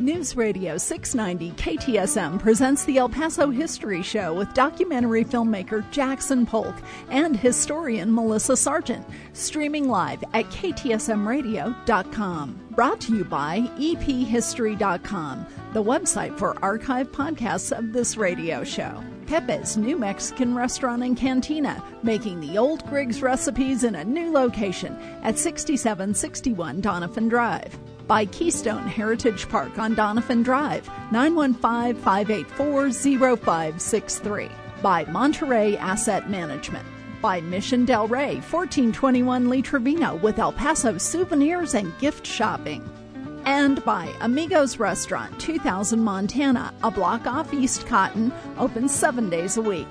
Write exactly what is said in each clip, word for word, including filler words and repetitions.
News Radio six ninety K T S M presents the El Paso History Show with documentary filmmaker Jackson Polk and historian Melissa Sargent, streaming live at K T S M radio dot com. Brought to you by E P history dot com, the website for archive podcasts of this radio show. Pepe's New Mexican Restaurant and Cantina, making the old Griggs recipes in a new location at sixty-seven sixty-one Doniphan Drive. By Keystone Heritage Park on Doniphan Drive, nine one five, five eight four, zero five six three. By Monterey Asset Management. By Mission Del Rey, fourteen twenty-one Lee Trevino with El Paso souvenirs and gift shopping. And by Amigos Restaurant, two thousand Montana, a block off East Cotton, open seven days a week.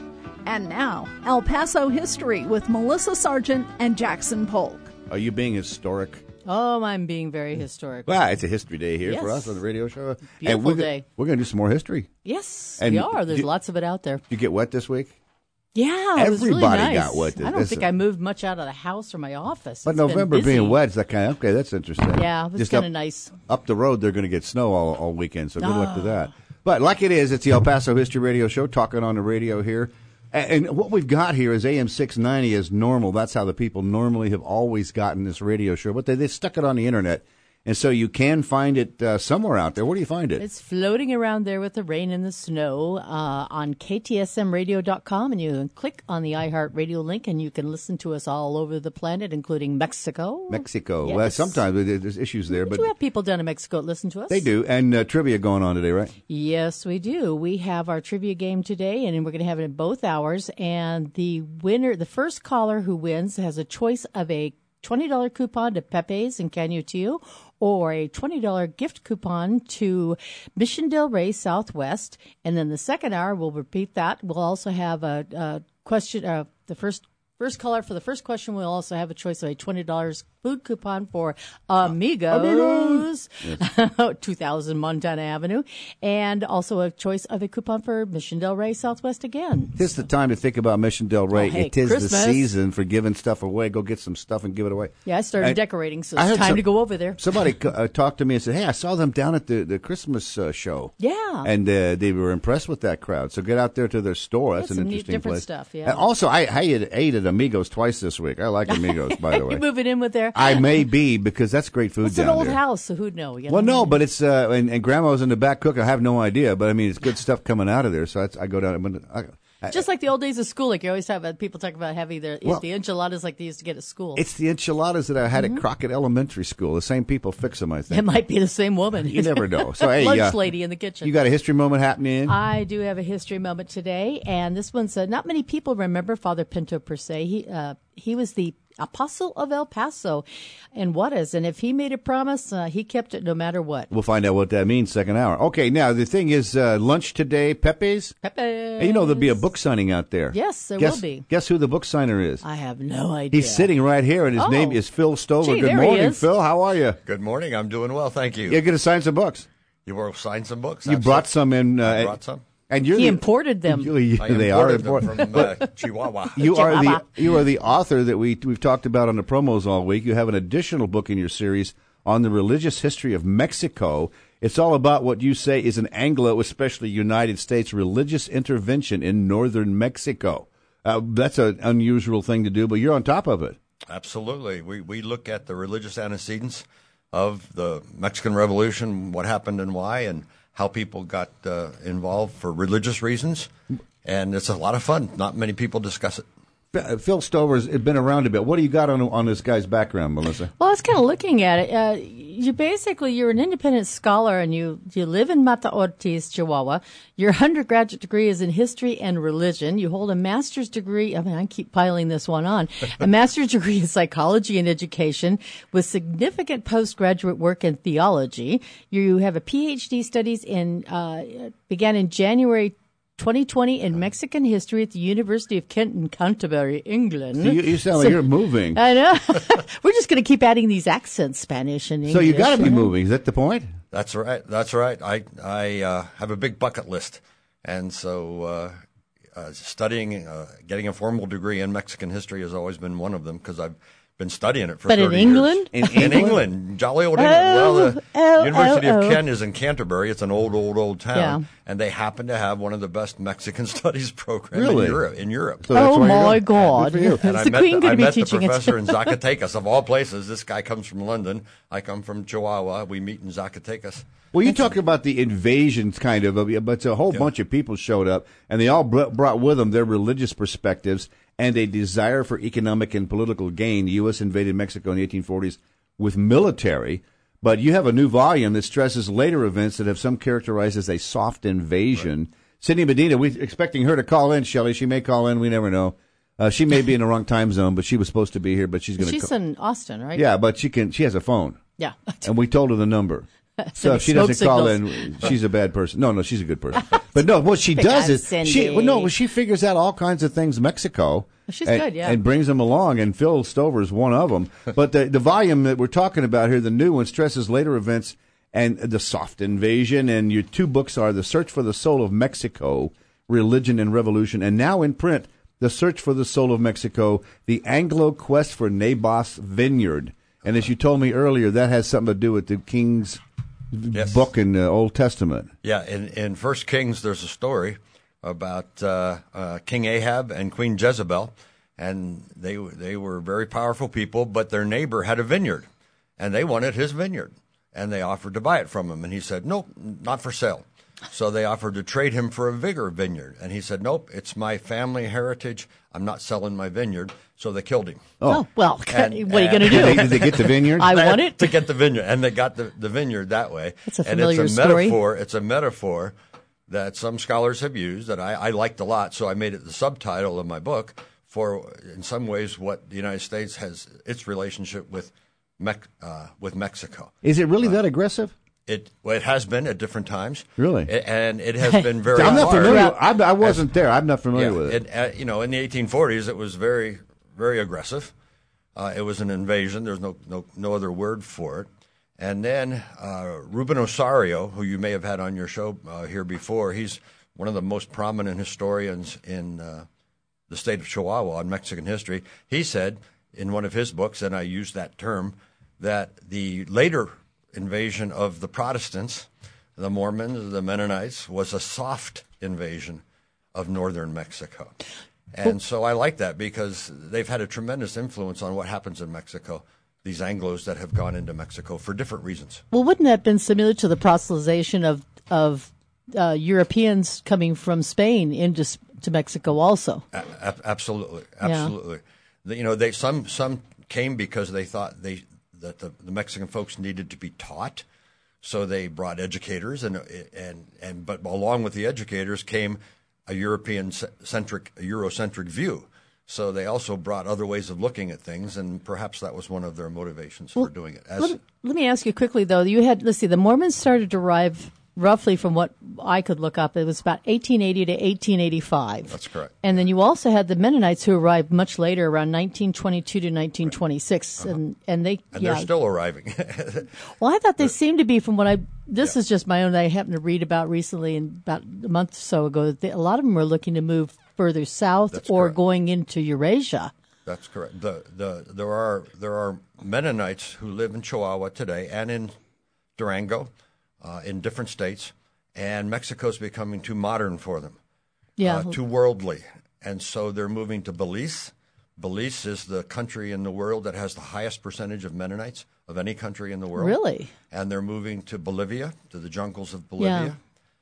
And now, El Paso History with Melissa Sargent and Jackson Polk. Are you being historic? Oh, I'm being very historic. Well, it's a history day here yes. for us on the radio show. Beautiful and we're, day. We're going to do some more history. Yes, and we are. There's do, lots of it out there. Did you get wet this week? Yeah, it was really Everybody nice. got wet. This, I don't this think a, I moved much out of the house or my office. But It's November been busy. being wet is that kind of, okay, that's interesting. Yeah, it was kind of nice. Up the road, they're going to get snow all, all weekend, so good oh. luck to that. But like it is, it's the El Paso History Radio Show, talking on the radio here. And, and what we've got here is A M six ninety as normal. That's how the people normally have always gotten this radio show. But they, they stuck it on the Internet. And so you can find it uh, somewhere out there. Where do you find it? It's floating around there with the rain and the snow uh, on K T S M radio dot com, and you can click on the iHeartRadio link, and you can listen to us all over the planet, including Mexico. Mexico. Yes. Well, sometimes there's issues there. We but do have people down in Mexico that listen to us. They do. And uh, trivia going on today, right? Yes, we do. We have our trivia game today, and we're going to have it in both hours. And the winner, the first caller who wins, has a choice of a twenty dollars coupon to Pepe's in Canutillo, or a twenty dollars gift coupon to Mission Del Rey Southwest. And then the second hour, we'll repeat that. We'll also have a, a question, uh, the first first caller for the first question, we'll also have a choice of a twenty dollars food coupon for Amigos, Amigos. two thousand Montana Avenue, and also a choice of a coupon for Mission Del Rey Southwest again. This is the time to think about Mission Del Rey. Oh, hey, it is Christmas. the season for giving stuff away. Go get some stuff and give it away. Yeah, I started and decorating, so it's time some, to go over there. Somebody uh, talked to me and said, hey, I saw them down at the, the Christmas uh, show. Yeah. And uh, they were impressed with that crowd. So get out there to their store. That's yeah, an some interesting neat, different place. Stuff, yeah. And also, I, I ate at Amigos twice this week. I like Amigos, by the way. You moving in with there? I may be, because that's great food it's down there. It's an old there. house, so who'd know? You well, know? no, but it's, uh, and, and Grandma's in the back cooking. I have no idea, but I mean, it's good stuff coming out of there. So I, I go down. I, I, Just like the old days of school, like you always talk about, people talk about having the, well, the enchiladas like they used to get at school. It's the enchiladas that I had mm-hmm. at Crockett Elementary School. The same people fix them, I think. It might be the same woman. You never know. So, hey, lunch uh, lady in the kitchen. You got a history moment happening? I do have a history moment today, and this one's uh, not many people remember Father Pinto per se. He uh, he was the Apostle of El Paso and Juarez, and if he made a promise, uh, he kept it no matter what. We'll find out what that means second hour. Okay, now the thing is, uh, lunch today, Pepe's? Pepe's. You know there'll be a book signing out there. Yes, there guess, will be. Guess who the book signer is? I have no idea. He's sitting right here, and his oh. name is Phil Stoller. Gee, Good there morning, he is. Phil. How are you? Good morning. I'm doing well, thank you. You're going to sign some books. You will sign some books? You brought some in. Uh, I brought some. And you're he the, imported them. You, you, I they imported are them from uh, Chihuahua. You are Chihuahua. the you are the author that we we've talked about on the promos all week. You have an additional book in your series on the religious history of Mexico. It's all about what you say is an Anglo, especially United States, religious intervention in northern Mexico. Uh, that's an unusual thing to do, but you're on top of it. Absolutely. We we look at the religious antecedents of the Mexican Revolution, what happened and why, and how people got uh, involved for religious reasons, and it's a lot of fun. Not many people discuss it. Phil Stover's been around a bit. What do you got on on this guy's background, Melissa? Well, I was kind of looking at it. Uh, you basically, you're an independent scholar, and you, you live in Mata Ortiz, Chihuahua. Your undergraduate degree is in history and religion. You hold a master's degree. I mean, I keep piling this one on. A master's degree in psychology and education with significant postgraduate work in theology. You have a P H D studies in, uh, began in January twenty twenty in Mexican history at the University of Kent in Canterbury, England. So you, you sound like so, you're moving. I know. We're just going to keep adding these accents, Spanish and English. So you got to be you know? moving. Is that the point? That's right. That's right. I I uh, have a big bucket list, and so uh, uh, studying, uh, getting a formal degree in Mexican history has always been one of them because I've been studying it for But in thirty England? years. In In England? England, jolly old England. Well, the oh, University oh, of oh. Kent is in Canterbury. It's an old, old, old town, Yeah. and they happen to have one of the best Mexican studies programs Really? in Europe. In Europe. So that's Oh why you're my going. God! Good for you. Is And I the met, Queen the, going I to be met the teaching it? professor in Zacatecas, of all places. This guy comes from London. I come from Chihuahua. We meet in Zacatecas. Well, you talk about the invasions, kind of, but a whole bunch of people showed up, and they all br- brought with them their religious perspectives and a desire for economic and political gain. The U S invaded Mexico in the eighteen forties with military, but you have a new volume that stresses later events that have some characterized as a soft invasion. Right. Sydney Medina, we're expecting her to call in, Shelley. She may call in. We never know. Uh, she may be in the wrong time zone, but she was supposed to be here, but she's going to She's call. in Austin, right? Yeah, but she can. She has a phone. Yeah. And we told her the number. So if she Smoke doesn't call signals. in, she's a bad person. No, no, she's a good person. But no, what she does I'm is Cindy. she well, no, she figures out all kinds of things Mexico. She's and, good, yeah. and brings them along. And Phil Stover is one of them. But the the volume that we're talking about here, the new one, stresses later events and the soft invasion. And your two books are The Search for the Soul of Mexico, Religion and Revolution, and now in print, The Search for the Soul of Mexico, The Anglo Quest for Naboth's Vineyard. And as you told me earlier, that has something to do with the King's Yes. book in the Old Testament. Yeah, in, in First Kings, there's a story about uh, uh, King Ahab and Queen Jezebel, and they they were very powerful people, but their neighbor had a vineyard, and they wanted his vineyard, and they offered to buy it from him, and he said, nope, not for sale. So they offered to trade him for a bigger vineyard, and he said, nope, it's my family heritage. I'm not selling my vineyard. So they killed him. Oh, well, And- what are you going to and- do? Did they, did they get the vineyard? I They want had it. to get the vineyard, and they got the, the vineyard that way. That's a and familiar it's a story. metaphor. It's a metaphor that some scholars have used that I, I liked a lot. So I made it the subtitle of my book for, in some ways, what the United States has its relationship with Mex, uh, with Mexico. Is it really that aggressive? It well, it has been at different times, Really? A- and it has been very. I'm not hard. familiar. I, I wasn't there. I'm not familiar Yeah, with it. it, uh, you know, in the eighteen forties, it was very, very aggressive. Uh, it was an invasion. There's no, no, no other word for it. And then uh, Ruben Osario, who you may have had on your show uh, here before, he's one of the most prominent historians in uh, the state of Chihuahua on Mexican history. He said in one of his books, and I used that term, that the later invasion of the Protestants, the Mormons, the Mennonites, was a soft invasion of northern Mexico. And so I like that because they've had a tremendous influence on what happens in Mexico, these Anglos that have gone into Mexico for different reasons. Well, wouldn't that have been similar to the proselytization of of uh, Europeans coming from Spain into S- to Mexico also? A- ab- absolutely, absolutely. The- You know, they some some came because they thought they that the, the Mexican folks needed to be taught, so they brought educators, and and and but along with the educators came a European-centric, a Eurocentric view. So they also brought other ways of looking at things, and perhaps that was one of their motivations for doing it. As, Let, let me ask you quickly, though. You had, let's see, the Mormons started to arrive roughly from what I could look up. It was about eighteen eighty to eighteen eighty-five. That's correct. And then you also had the Mennonites who arrived much later, around nineteen twenty-two to nineteen twenty-six. Uh-huh. And, and they, and yeah. they're still arriving. Well, I thought they seemed to be, from what I, this is just my own, that I happened to read about recently, and about a month or so ago, that they, a lot of them were looking to move further south That's or correct. going into Eurasia. That's correct. The, the, there are there are Mennonites who live in Chihuahua today and in Durango, uh, in different states, and Mexico's becoming too modern for them, Yeah. uh, too worldly, and so they're moving to Belize. Belize is the country in the world that has the highest percentage of Mennonites of any country in the world. Really? And they're moving to Bolivia, to the jungles of Bolivia.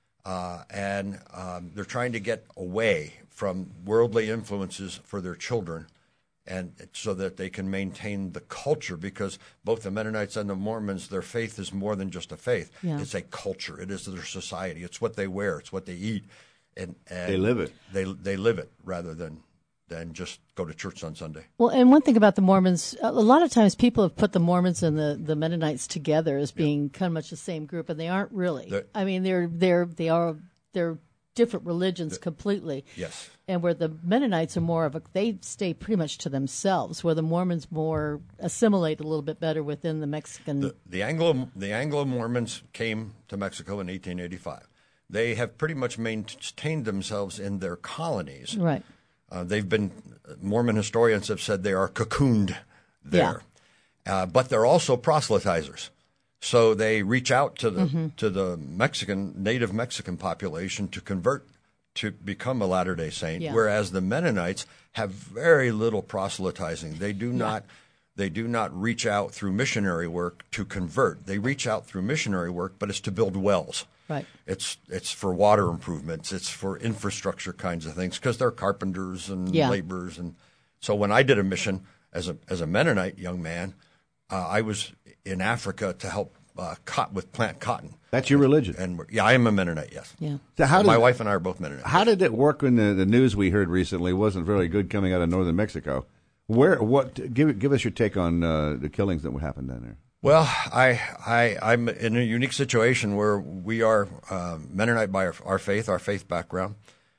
Uh, and um, they're trying to get away from worldly influences for their children, and so that they can maintain the culture, because both the Mennonites and the Mormons, their faith is more than just a faith. Yeah. It's a culture. It is their society. It's what they wear. It's what they eat. And, and They live it. They they live it rather than than just go to church on Sunday. Well, and one thing about the Mormons, a lot of times people have put the Mormons and the, the Mennonites together as being kind of much the same group, and they aren't really. They're- I mean, they're they're they are they're different religions completely. Yes. And where the Mennonites are more of a, they stay pretty much to themselves, where the Mormons more assimilate a little bit better within the Mexican. The, the Anglo the Anglo Mormons came to Mexico in eighteen eighty-five. They have pretty much maintained themselves in their colonies. Right. Uh, they've been Mormon historians have said they are cocooned. there. Uh, but they're also proselytizers. So they reach out to the mm-hmm. to the Mexican, native Mexican population to convert to become a Latter-day Saint, yeah. whereas the Mennonites have very little proselytizing. They do yeah. not they do not reach out through missionary work to convert. They reach out through missionary work, but it's to build wells. Right. It's it's for water improvements. It's for infrastructure kinds of things because they're carpenters and yeah. laborers. And so when I did a mission as a as a Mennonite young man, uh, I was in Africa to help uh, cot with plant cotton. That's your religion, and yeah, I am a Mennonite. Yes. Yeah. So how my did, wife and I are both Mennonite. How did it work when the, the news we heard recently wasn't very good coming out of northern Mexico? Where what give give us your take on uh, the killings that would happen down there? Well, I I I'm in a unique situation where we are uh, Mennonite by our, our faith, our faith background.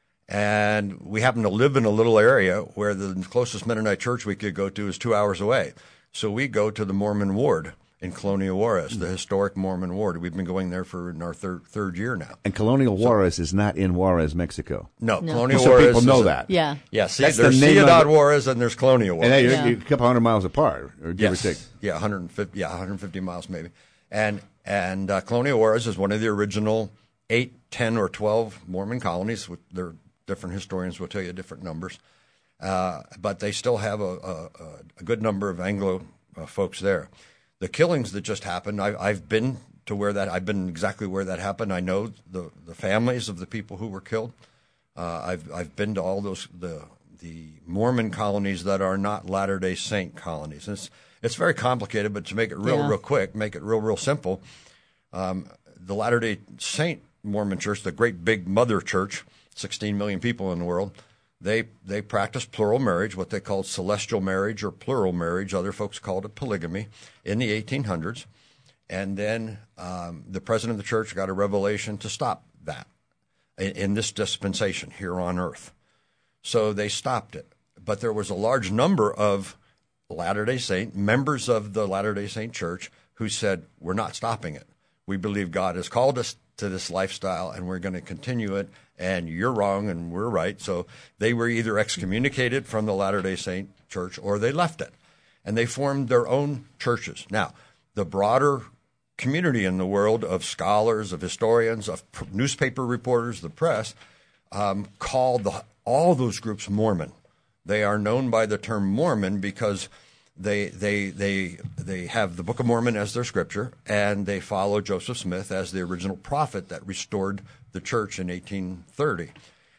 And we happen to live in a little area where the closest Mennonite church we could go to is two hours away. So we go to the Mormon ward in Colonial Juarez, mm-hmm. the historic Mormon ward. We've been going there for in our third third year now. And Colonial so, Juarez is not in Juarez, Mexico. No, no. Colonial so Juarez. People know a, that. Yeah. Yeah, see, That's there's the name Ciudad of Juarez and there's Colonial Juarez. And they, yeah. a couple hundred miles apart, or give yes. or take. Yeah, one hundred fifty. Yeah, one hundred fifty miles maybe. And and uh, Colonial Juarez is one of the original eight, ten, or twelve Mormon colonies. With their different historians will tell you different numbers, uh, but they still have a, a, a good number of Anglo uh, folks there. The killings that just happened, I, I've been to where that I've been exactly where that happened. I know the, the families of the people who were killed. Uh, I've I've been to all those the the Mormon colonies that are not Latter-day Saint colonies. And it's it's very complicated, but to make it real yeah. real quick, make it real real simple, um, the Latter-day Saint Mormon Church, the great big mother church, sixteen million people in the world, they they practice plural marriage, what they called celestial marriage or plural marriage. Other folks called it polygamy in the eighteen hundreds. And then um, the president of the church got a revelation to stop that in, in this dispensation here on earth. So they stopped it. But there was a large number of Latter-day Saint, members of the Latter-day Saint Church, who said, we're not stopping it. We believe God has called us to this lifestyle, and we're going to continue it, and you're wrong and we're right. So they were either excommunicated from the Latter-day Saint Church or they left it. And they formed their own churches. Now, the broader community in the world of scholars, of historians, of pr- newspaper reporters, the press, um, call the, all those groups Mormon. They are known by the term Mormon because they they they they have the Book of Mormon as their scripture, and they follow Joseph Smith as the original prophet that restored the church in eighteen thirty.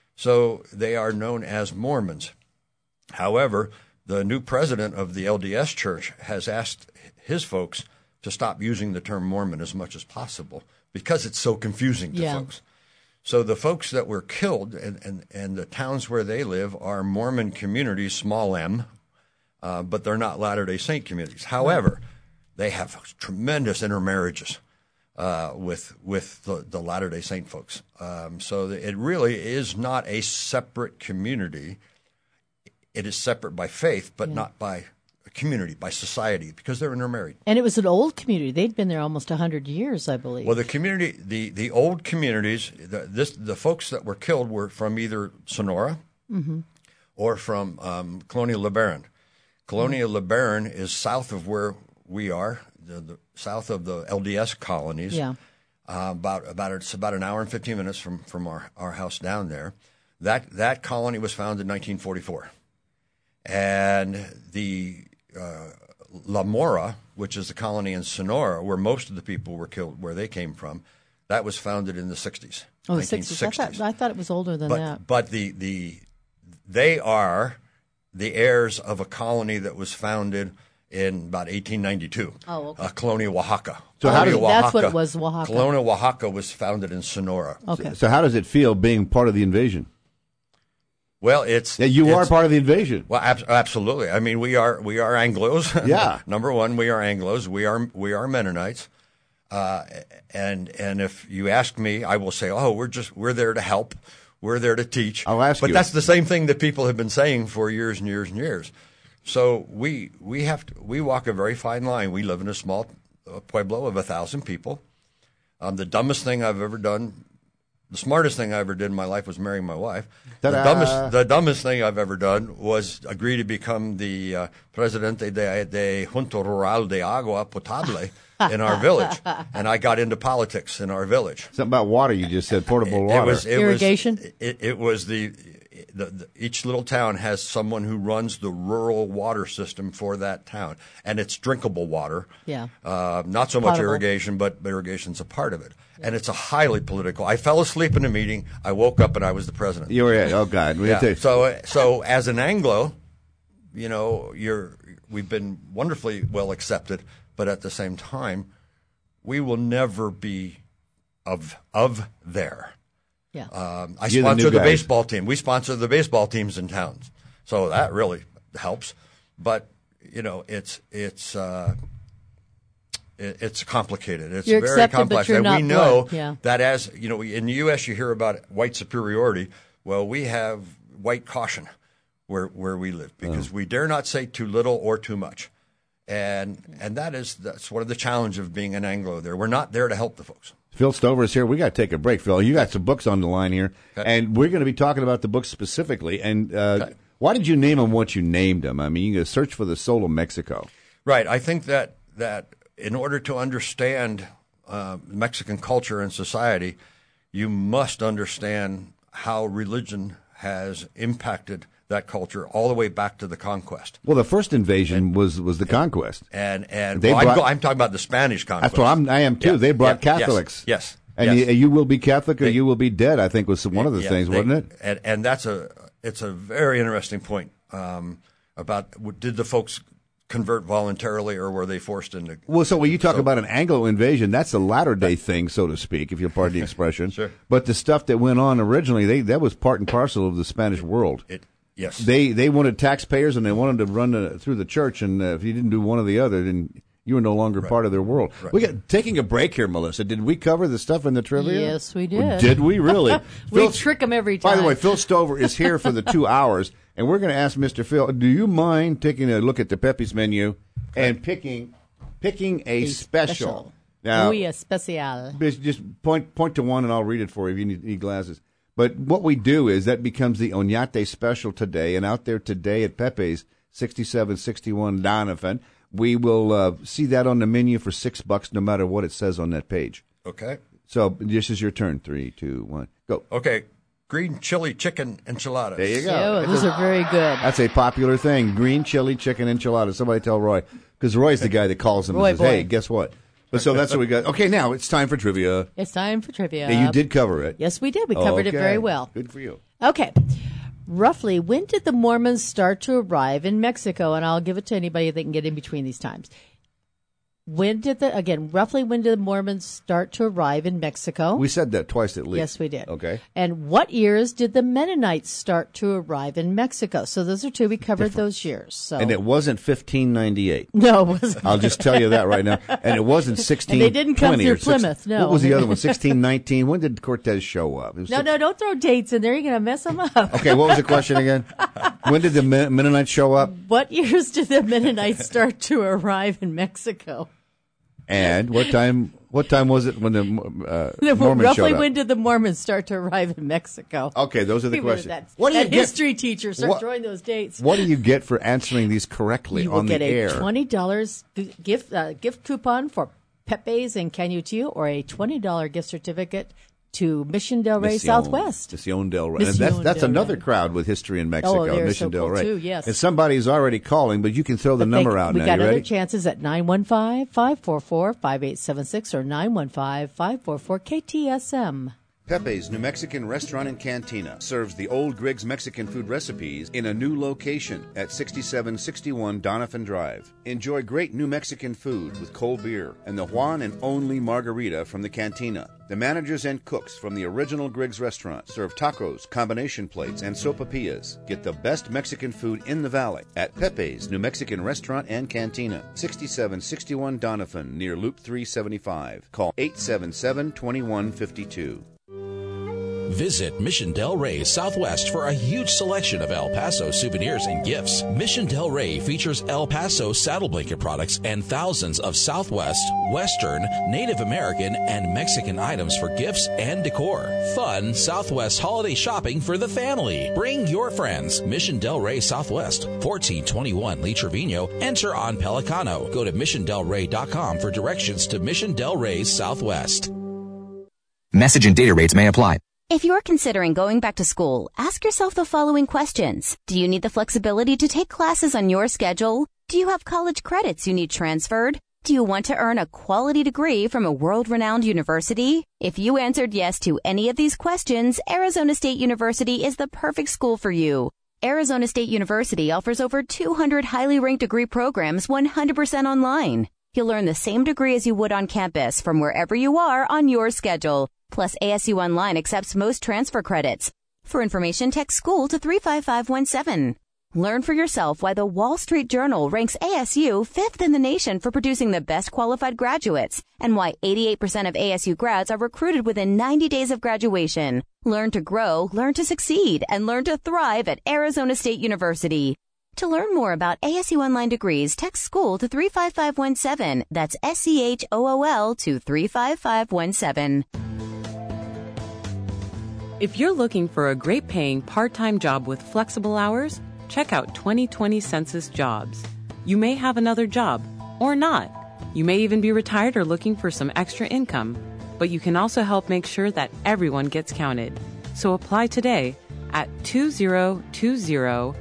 So they are known as Mormons. However, the new president of the L D S Church has asked his folks to stop using the term Mormon as much as possible because it's so confusing to yeah. folks. So the folks that were killed and, and, and the towns where they live are Mormon communities, small m, uh, but they're not Latter-day Saint communities. However, they have tremendous intermarriages uh, with with the, the Latter-day Saint folks. Um, so it really is not a separate community. It is separate by faith, but yeah. not by community, by society, because they're intermarried. And it was an old community. They'd been there almost one hundred years, I believe. Well, the community, the, the old communities, the, this, the folks that were killed were from either Sonora mm-hmm. or from um, Colonial LeBaron. Colonial mm-hmm. LeBaron is south of where we are, the, the south of the L D S colonies. Yeah. Uh, about about it's about an hour and fifteen minutes from, from our, our house down there. That that colony was founded in nineteen forty-four, and the Uh, La Mora, which is the colony in Sonora, where most of the people were killed, where they came from, that was founded in the sixties. Oh, the sixties. I thought, I thought it was older than but, that. But the, the they are the heirs of a colony that was founded in about eighteen ninety-two. Oh, okay. Uh, Colonial Oaxaca. So how Colonial did, that's Oaxaca, what it was, Oaxaca. Colonial Oaxaca was founded in Sonora. Okay. So, so how does it feel being part of the invasion? Well, it's yeah, you it's, are part of the invasion. Well, ab- absolutely. I mean, we are we are Anglos. Yeah. Number one, we are Anglos. We are we are Mennonites. Uh, and and if you ask me, I will say, oh, we're just we're there to help. We're there to teach. I'll ask but you. But that's the same thing that people have been saying for years and years and years. So we we have to we walk a very fine line. We live in a small uh, pueblo of a thousand people. Um, the dumbest thing I've ever done the smartest thing I ever did in my life was marrying my wife. The Ta-da. dumbest, the dumbest thing I've ever done was agree to become the uh, presidente de, de Junta Rural de Agua Potable in our village, and I got into politics in our village. Something about water. You just said portable water. It was it Irrigation? Was, it, it was the, the, the each little town has someone who runs the rural water system for that town, and it's drinkable water. Yeah. Uh, not so much Potable. irrigation, but irrigation's a part of it. And it's a highly political. I fell asleep in a meeting. I woke up and I was the president. You were, oh God. We Yeah. have to- So, so as an Anglo, you know, you're we've been wonderfully well accepted, but at the same time, we will never be of of there. Yeah. Um, I You're the sponsor new the, guys. baseball team. We sponsor the baseball teams in towns, so that really helps. But you know, it's it's uh, it, it's complicated. It's You're very accepted, but complex, you're and we not know blood. Yeah. that as you know, in the U S you hear about white superiority. Well, we have white caution where where we live because Oh. we dare not say too little or too much, and and that is that's one of the challenge of being an Anglo. There, we're not there to help the folks. Phil Stover is here. We got to take a break, Phil. You got some books on the line here, Okay. and we're going to be talking about the books specifically. And uh, Okay. why did you name them what you named them? I mean, you can search for the soul of Mexico. Right. I think that that in order to understand uh, Mexican culture and society, you must understand how religion has impacted that culture all the way back to the conquest. Well, the first invasion was was the conquest. And and They well, brought- I'm, go- I'm talking about the Spanish conquest. That's what I'm. I am too. Yeah, They brought yeah, yes, Catholics. Yes. And yes. You, you will be Catholic or They- you will be dead. I think was one of the Yeah, things, they- wasn't it? And, and that's a it's a very interesting point um, about w- did the folks convert voluntarily or were they forced into? Well, so when you talk So- about an Anglo invasion, that's a latter day thing, so to speak, if you'll pardon the expression. Sure. But the stuff that went on originally, they that was part and parcel of the Spanish world. It, yes. They they wanted taxpayers and they wanted to run uh, through the church, and uh, if you didn't do one or the other, then you were no longer part of their world. Right. We got taking a break here, Melissa. Did we cover the stuff in the trivia? Yes, we Well, did. did we really? We Phil- trick 'em every By the time. way, Phil Stover is here for the two hours, and we're going to ask Mister Phil, do you mind taking a look at the Pepe's menu and picking picking a, A special? special. Now, Muy especial. just just point point to one, and I'll read it for you if you need, need glasses. But what we do is that becomes the Oñate special today, and out there today at Pepe's, sixty-seven sixty-one Donovan, we will uh, see that on the menu for six bucks, no matter what it says on that page. Okay. So this is your turn. Three, two, one, go. Okay. Green chili chicken enchiladas. There you go. Oh, those are very good. That's a popular thing. Green chili chicken enchiladas. Somebody tell Roy, because Roy's the guy that calls them Roy and says, "Hey, boy. guess what?" But so that's what we got. Okay, now it's time for trivia. It's time for trivia. Yeah, you did cover it. Yes, we did. We covered it Okay. very well. Good for you. Okay. Roughly, when did the Mormons start to arrive in Mexico? And I'll give it to anybody that can get in between these times. When did the, again, roughly when did the Mormons start to arrive in Mexico? We said that twice at least. Yes, we did. Okay. And what years did the Mennonites start to arrive in Mexico? So those are two. We covered those years. So And it wasn't fifteen ninety-eight. no, it wasn't. I'll just tell you that right now. And it wasn't sixteen. And they didn't come through Plymouth, no. What was the other one? sixteen nineteen. When did Cortez show up? It was No, six- no, don't throw dates in there. You're going to mess them up. Okay, what was the question again? When did the Men- Mennonites show up? What years did the Mennonites start to arrive in Mexico? And what time? What time was it when the uh, Mormons Roughly showed up? when did the Mormons start to arrive in Mexico? Okay, those are the Remember questions. That, What do you that get? history teacher start What- drawing those dates. What do you get for answering these correctly You will on get the a air? twenty dollars gift uh, gift coupon for Pepe's and Canutillo, or a twenty dollars gift certificate to Mission Del Rey Mission- Southwest. Mission Del Rey. And Mission that's that's Del another Rey. crowd with history in Mexico. Oh, they're Mission so Del cool Rey. too, yes. And somebody's already calling, but you can throw the But number they- out we now. got You other ready? chances at nine one five, five four four, five eight seven six or nine one five, five four four, K T S M. Pepe's New Mexican Restaurant and Cantina serves the old Griggs Mexican food recipes in a new location at sixty-seven sixty-one Donovan Drive. Enjoy great New Mexican food with cold beer and the one and only margarita from the Cantina. The managers and cooks from the original Griggs restaurant serve tacos, combination plates, and sopapillas. Get the best Mexican food in the valley at Pepe's New Mexican Restaurant and Cantina, sixty-seven sixty-one Donovan, near Loop three seventy-five. Call eight seven seven, two one five two. Visit Mission Del Rey Southwest for a huge selection of El Paso souvenirs and gifts. Mission Del Rey features El Paso saddle blanket products and thousands of Southwest, Western, Native American, and Mexican items for gifts and decor. Fun Southwest holiday shopping for the family. Bring your friends. Mission Del Rey Southwest, fourteen twenty-one Lee Trevino. Enter on Pelicano. Go to mission del rey dot com for directions to Mission Del Rey Southwest. Message and data rates may apply. If you're considering going back to school, ask yourself the following questions. Do you need the flexibility to take classes on your schedule? Do you have college credits you need transferred? Do you want to earn a quality degree from a world-renowned university? If you answered yes to any of these questions, Arizona State University is the perfect school for you. Arizona State University offers over two hundred highly ranked degree programs one hundred percent online. You'll learn the same degree as you would on campus from wherever you are on your schedule. Plus, A S U Online accepts most transfer credits. For information, text school to three five five one seven. Learn for yourself why the Wall Street Journal ranks A S U fifth in the nation for producing the best qualified graduates, and why eighty-eight percent of A S U grads are recruited within ninety days of graduation. Learn to grow, learn to succeed, and learn to thrive at Arizona State University. To learn more about A S U Online degrees, text school to three five five one seven. That's S C H O O L to three five five one seven. If you're looking for a great-paying part-time job with flexible hours, check out twenty twenty Census Jobs. You may have another job, or not. You may even be retired or looking for some extra income, but you can also help make sure that everyone gets counted. So apply today at two thousand twenty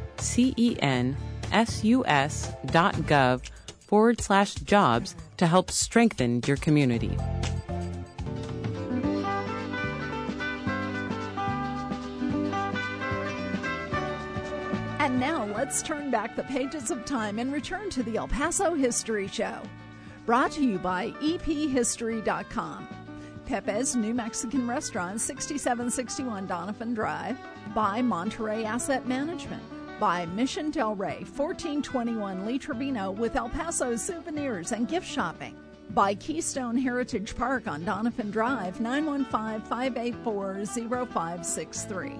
census.gov forward slash jobs to help strengthen your community. And now let's turn back the pages of time and return to the El Paso History Show. Brought to you by E P history dot com. Pepe's New Mexican Restaurant, sixty-seven sixty-one Donovan Drive. By Monterey Asset Management. By Mission Del Rey, fourteen twenty-one Lee Trevino with El Paso souvenirs and gift shopping. By Keystone Heritage Park on Donovan Drive, nine one five, five eight four, zero five six three.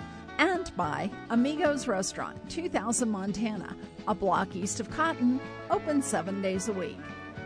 And by Amigos Restaurant, two thousand Montana, a block east of Cotton, open seven days a week.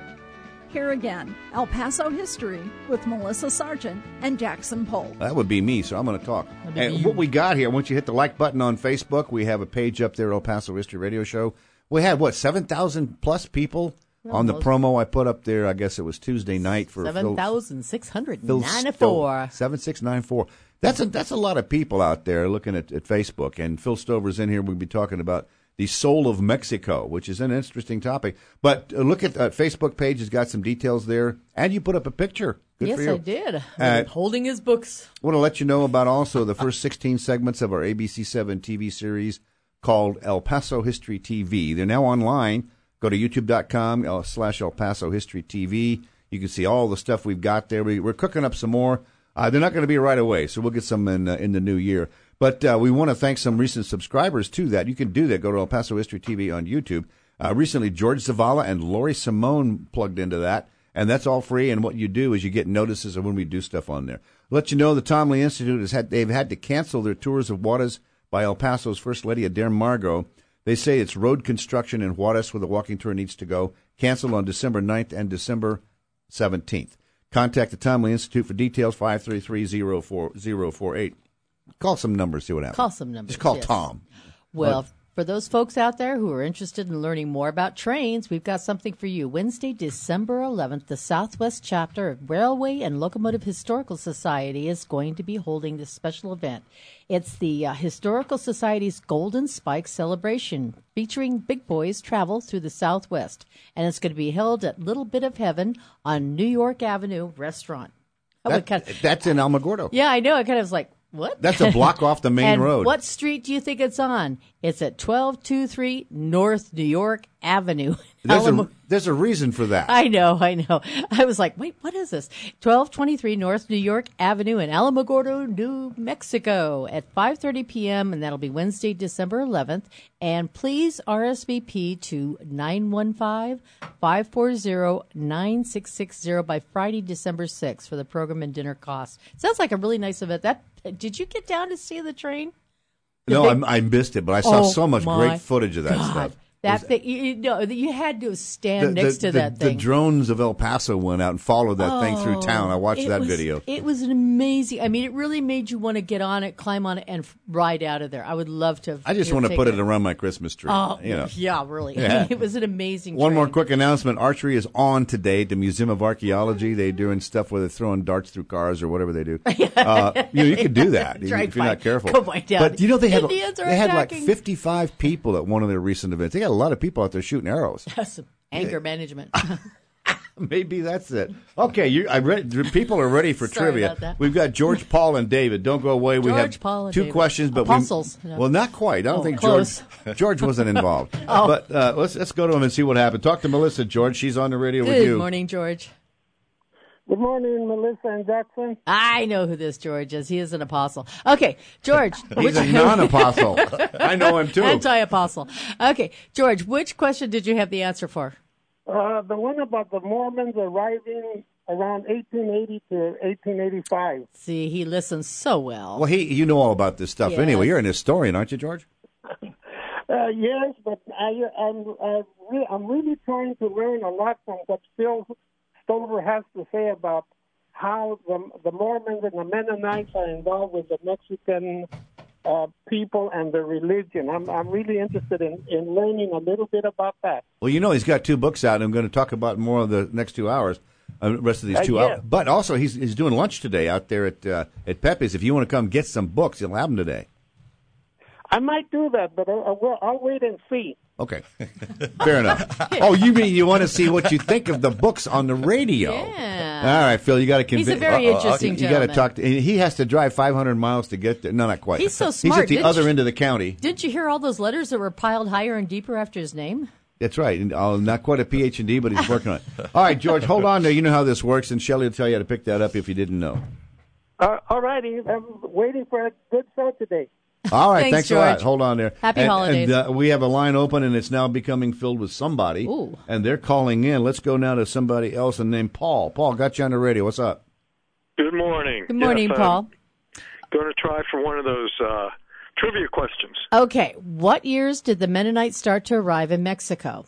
Here again, El Paso History with Melissa Sargent and Jackson Polk. That would be me, so I'm going to talk. That'd be And you. what we got here, once you hit the like button on Facebook, we have a page up there, El Paso History Radio Show. We had, what, seven thousand plus people on the Almost. promo I put up there. I guess it was Tuesday night for seven thousand six hundred Phil ninety-four. seven six nine four. That's a that's a lot of people out there looking at, at Facebook. And Phil Stover's in here. We'll be talking about the soul of Mexico, which is an interesting topic. But uh, look at that Facebook page; has got some details there, and you put up a picture. Good Yes, for you. I did. Uh, Holding his books. I want to let you know about also the first sixteen segments of our A B C seven T V series called El Paso History T V. They're now online. Go to youtube dot com uh, slash El Paso History T V. You can see all the stuff we've got there. We, we're cooking up some more. Uh, they're not going to be right away, so we'll get some in uh, in the new year. But uh, we want to thank some recent subscribers to that. You can do that. Go to El Paso History T V on YouTube. Uh, recently, George Zavala and Lori Simone plugged into that, and that's all free. And what you do is you get notices of when we do stuff on there. Let you know the Tom Lee Institute has had they've had to cancel their tours of Juarez by El Paso's First Lady Adair Margot. They say it's road construction in Juarez where the walking tour needs to go. Canceled on December ninth and December seventeenth. Contact the Tom Lee Institute for details, five three three, zero four zero four eight. Call some numbers, see what happens. Call some numbers. Just call yes. Tom. Well, But- for those folks out there who are interested in learning more about trains, we've got something for you. Wednesday, December eleventh, the Southwest chapter of Railway and Locomotive Historical Society is going to be holding this special event. It's the uh, Historical Society's Golden Spike Celebration, featuring big boys travel through the Southwest. And it's going to be held at Little Bit of Heaven on New York Avenue Restaurant. I would That- kind of- that's in Alamogordo. yeah, I know. I kind of was like, what? That's a block off the main and road. What street do you think it's on? It's at twelve twenty-three North New York Avenue. There's Alamo- a, there's a reason for that. I know, I know. I was like, wait, what is this? twelve twenty-three North New York Avenue in Alamogordo, New Mexico at five thirty p.m., and that'll be Wednesday, December eleventh. And please R S V P to nine one five, five four zero, nine six six zero by Friday, December sixth for the program and dinner costs. Sounds like a really nice event. That Did you get down to see the train? The no, big... I, I missed it, but I saw oh, so much great my footage of that God. stuff. That thing, you, you know, you had to stand the, next the, to the, that the thing. The drones of El Paso went out and followed that oh, thing through town. I watched that was, video. It was an amazing. I mean, it really made you want to get on it, climb on it, and ride out of there. I would love to. Have, I just want to put it around my Christmas tree. Oh, you know. yeah, really. Yeah. I mean, it was an amazing. One train. more quick announcement: archery is on today at the Museum of Archaeology. They're doing stuff where they're throwing darts through cars or whatever they do. uh, you know, you could do that if you're not careful. Go find out. But you know, they had Indians are they had like attacking. fifty-five people at one of their recent events. They got a lot of people out there shooting arrows. Some anger management. Maybe that's it. Okay, you, I read. People are ready for Sorry trivia. about that. We've got George, Paul, and David. Don't go away. We George, have Paul, and two David. questions, but Apostles. we No. well, not quite. I don't Oh, think close. George George wasn't involved. Oh. But uh, let's let's go to him and see what happened. Talk to Melissa, George. She's on the radio with Good you. morning, George. Good morning, Melissa and Jackson. I know who this George is. He is an apostle. Okay, George. He's a non-apostle. I know him too. Anti-apostle. Okay, George, which question did you have the answer for? Uh, the one about the Mormons arriving around eighteen eighty to eighteen eighty-five. See, he listens so well. Well, he you know all about this stuff Yes. anyway. You're an historian, aren't you, George? Uh, yes, but I, I'm uh, re- I'm really trying to learn a lot from what Phil Stover has to say about how the the Mormons and the Mennonites are involved with the Mexican uh, people and their religion. I'm I'm really interested in, in learning a little bit about that. Well, you know he's got two books out, and I'm going to talk about more of the next two hours, uh, the rest of these Uh, two yeah. hours. But also, he's he's doing lunch today out there at uh, at Pepe's. If you want to come get some books, he'll have them today. I might do that, but I, I will, I'll wait and see. Okay, fair enough. Oh, you mean you want to see what you think of the books on the radio? Yeah. All right, Phil, you got to convince. He's a very Uh-oh, interesting You got to gentleman. talk to. He has to drive five hundred miles to get there. No, not quite. He's so He's smart. at the Didn't other you- end of the county. Didn't you hear all those letters that were piled higher and deeper after his name? That's right. And, uh, not quite a P H D, but he's working on it. All right, George, hold on there. You know how this works, and Shelley will tell you how to pick that up if you didn't know. Uh, all righty, I'm waiting for a good show today. All right, Thanks, thanks, a lot. George. Hold on there. Happy and, holidays. And uh, we have a line open, and it's now becoming filled with somebody. Ooh. And they're calling in. Let's go now to somebody else named Paul. Paul, got you on the radio. What's up? Good morning. Good morning, yes, Paul. Going to try for one of those uh, trivia questions. Okay, what years did the Mennonites start to arrive in Mexico?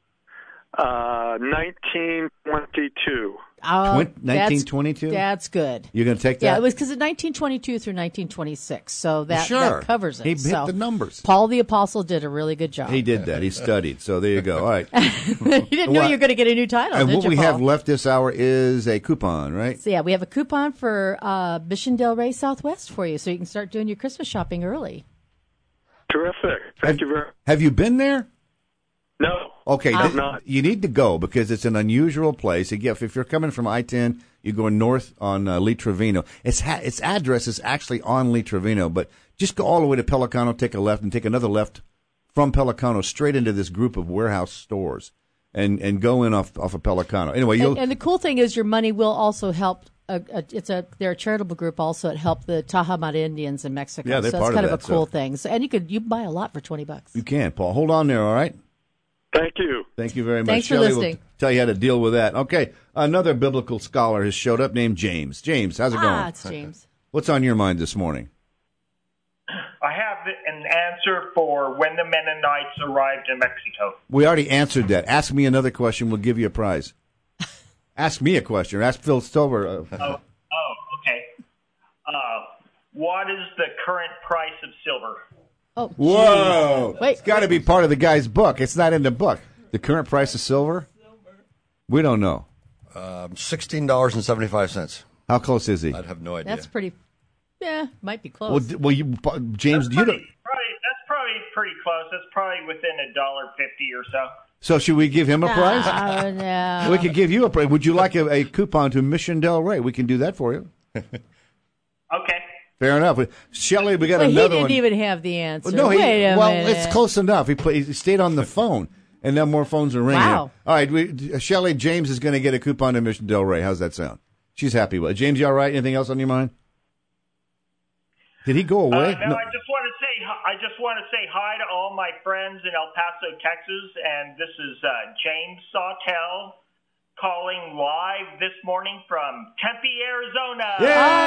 Uh, nineteen twenty-two. Uh, Twen- that's- nineteen twenty-two? That's good. You're going to take that? Yeah, it was because of nineteen twenty-two through nineteen twenty-six, so that, Sure. that covers it. He hit so the numbers. Paul the Apostle did a really good job. He did that. He studied. So there you go. All right. you didn't know What- you were going to get a new title, And did what you, we Paul? have left this hour is a coupon, right? So yeah, we have a coupon for uh, Mission Del Rey Southwest for you, so you can start doing your Christmas shopping early. Terrific. Thank you very Have you been there? No. Okay, I have th- not. you need to go because it's an unusual place. Again, If if you're coming from I ten, you're going north on uh, Lee Trevino. Its ha- its address is actually on Lee Trevino, but just go all the way to Pelicano, take a left, and take another left from Pelicano straight into this group of warehouse stores, and, and go in off off of Pelicano. Anyway, you'll And, and the cool thing is, your money will also help. A, a, it's a they're a charitable group also. It helped the Tajamar Indians in Mexico. Yeah, they're so part it's of kind of, that, a cool so- thing. So and you could you can buy a lot for twenty bucks. you can, Paul. Hold on there, all right? Thank you. Thank you very much. Thanks for Shelley listening. will tell you how to deal with that. Okay, another biblical scholar has showed up named James. James, how's it going? Ah, it's James. What's on your mind this morning? I have an answer for when the Mennonites arrived in Mexico. We already answered that. Ask me another question. We'll give you a prize. Ask me a question. Ask Phil Stover. Uh, Oh, oh, okay. Uh, what is the current price of silver? Oh, Whoa! geez. Wait, It's got to be part of the guy's book. It's not in the book. The current price of silver? We don't know. Um, sixteen dollars and seventy five cents. How close is he? I'd have no idea. that's pretty. Yeah, might be close. Well, d- well, you, James, you don't. Probably, that's probably pretty close. That's probably within a dollar fifty or so. So should we give him a prize? Uh, no. We could give you a prize. Would you like a, a coupon to Mission Del Rey? We can do that for you. Okay. Fair enough. Shelley, we got But he another didn't one. even have the answer. Well, no, he, Wait a well, minute. it's close enough. He, put, he stayed on the phone, and now more phones are ringing. Wow. All right, we, Shelley, James is going to get a coupon to Mission Del Rey. How's that sound? She's happy with it. James, you all right? Anything else on your mind? Did he go Uh, no, away? I just want to say I just want to say hi to all my friends in El Paso, Texas, and this is uh, James Sawtell calling live this morning from Tempe, Arizona.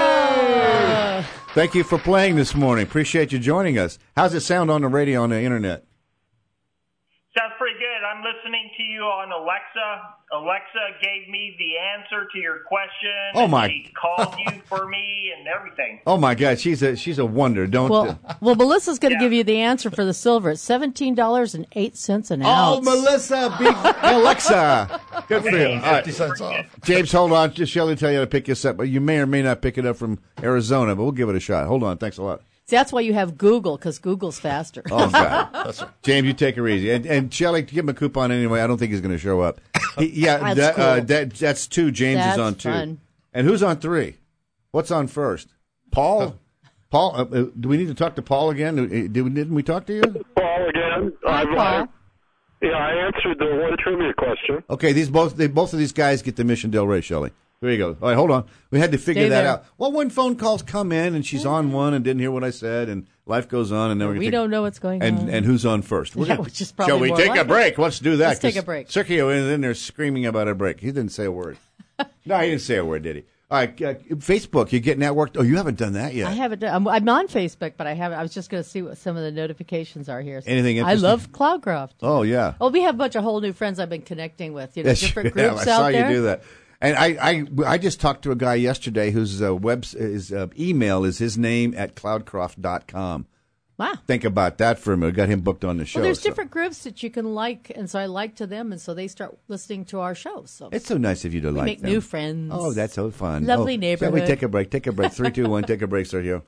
Yay! Thank you for playing this morning. Appreciate you joining us. How's it sound on the radio on the internet? Sounds pretty good. I'm listening to you on Alexa. Alexa gave me the answer to your question. Oh, my. She called you for me and everything. Oh, my God. She's a she's a wonder. Don't. Well, Uh, well Melissa's going to Yeah. give you the answer for the silver. It's seventeen dollars and eight cents an oh, ounce. Melissa, big Alexa. Good for you. All right. fifty cents off. James, hold on. Just Shelley tell you how to pick this up, but you may or may not pick it up from Arizona, but we'll give it a shot. Hold on. Thanks a lot. See, that's why you have Google, because Google's faster. Oh, God. That's right. James, you take her easy. And, and Shelley, give him a coupon anyway. I don't think he's going to show up. He, yeah, That's that, cool. uh, that, that's two. James That's is on two. fun. And who's on three? What's on first? Paul? Paul? Uh, uh, do we need to talk to Paul again? Uh, Did, didn't we talk to you? Paul again. Hi, I've, Paul. I, yeah, I answered the one trivia question. Okay, these both they, both of these guys get the Mission Del Rey, Shelley. There you go. All right, hold on. We had to figure Stay that there. out. Well, when phone calls come in and she's on one and didn't hear what I said and life goes on and then We don't know what's going and, on. And who's on first? We're Yeah, gonna- which is probably Shall we more take likely. a break? Let's do that. Let's take 'cause a break. Sergio is in there screaming about a break. He didn't say a word. No, he didn't say a word, did he? All right, uh, Facebook, you get networked. Oh, you haven't done that yet. I haven't. done- I'm, I'm on Facebook, but I haven't. I was just going to see what some of the notifications are here. Anything I interesting? love Cloudcraft. Oh, yeah. Oh, we have a bunch of whole new friends I've been connecting with. You know, Yes, different yeah, groups I out saw there. you do that. And I, I, I just talked to a guy yesterday whose uh, web, his uh, email is his name at cloudcroft dot com. Wow. Think about that for a minute. Got him booked on the show. Well, there's so. different groups that you can like, and so I like to them, and so they start listening to our shows. So It's so nice of you to we like make them. new friends. Oh, that's so fun. Lovely oh, neighborhood. Shall we take a break? Take a break. Three, two, one. Take a break, Sergio.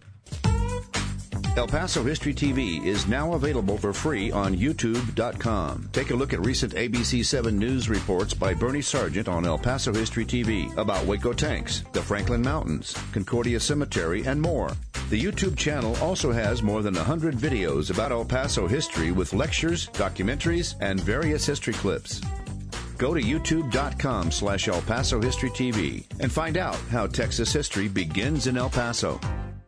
El Paso History T V is now available for free on YouTube dot com. Take a look at recent A B C seven news reports by Bernie Sargent on El Paso History T V about Waco Tanks, the Franklin Mountains, Concordia Cemetery, and more. The YouTube channel also has more than one hundred videos about El Paso history with lectures, documentaries, and various history clips. Go to YouTube dot com slash El Paso History T V and find out how Texas history begins in El Paso.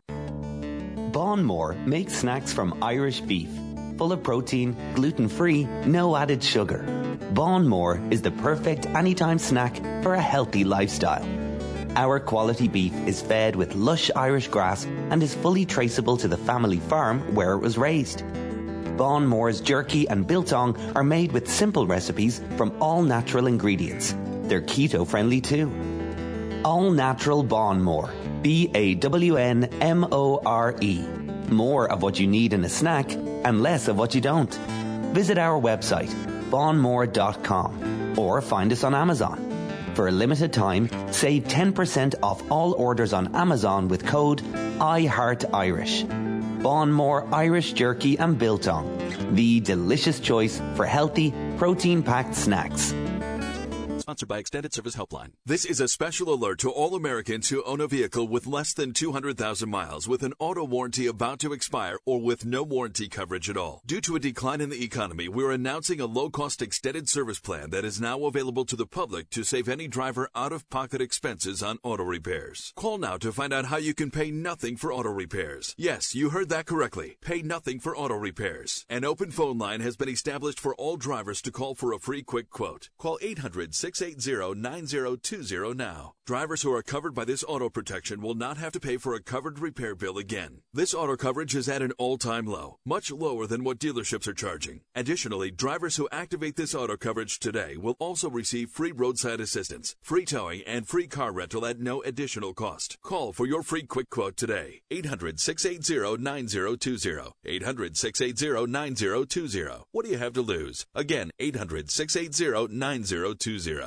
Bonmore makes snacks from Irish beef, full of protein, gluten-free, no added sugar. Bonmore is the perfect anytime snack for a healthy lifestyle. Our quality beef is fed with lush Irish grass and is fully traceable to the family farm where it was raised. Bonmore's jerky and biltong are made with simple recipes from all natural ingredients. They're keto-friendly too. All natural Bonmore. B A W N M O R E. More of what you need in a snack and less of what you don't. Visit our website, bonmore dot com, or find us on Amazon. For a limited time, save ten percent off all orders on Amazon with code IHEARTIRISH. Bonmore Irish Jerky and Biltong. The delicious choice for healthy, protein-packed snacks. Sponsored by Extended Service Helpline. This is a special alert to all Americans who own a vehicle with less than two hundred thousand miles with an auto warranty about to expire or with no warranty coverage at all. Due to a decline in the economy, we're announcing a low-cost extended service plan that is now available to the public to save any driver out-of-pocket expenses on auto repairs. Call now to find out how you can pay nothing for auto repairs. Yes, you heard that correctly. Pay nothing for auto repairs. An open phone line has been established for all drivers to call for a free quick quote. Call eight hundred, six eight zero, nine zero two zero now. Drivers who are covered by this auto protection will not have to pay for a covered repair bill again. This auto coverage is at an all-time low, much lower than what dealerships are charging. Additionally, drivers who activate this auto coverage today will also receive free roadside assistance, free towing, and free car rental at no additional cost. Call for your free quick quote today. eight hundred, six eight zero, nine zero two zero. eight hundred, six eight zero, nine zero two zero. What do you have to lose? Again, eight hundred, six eight zero, nine zero two zero.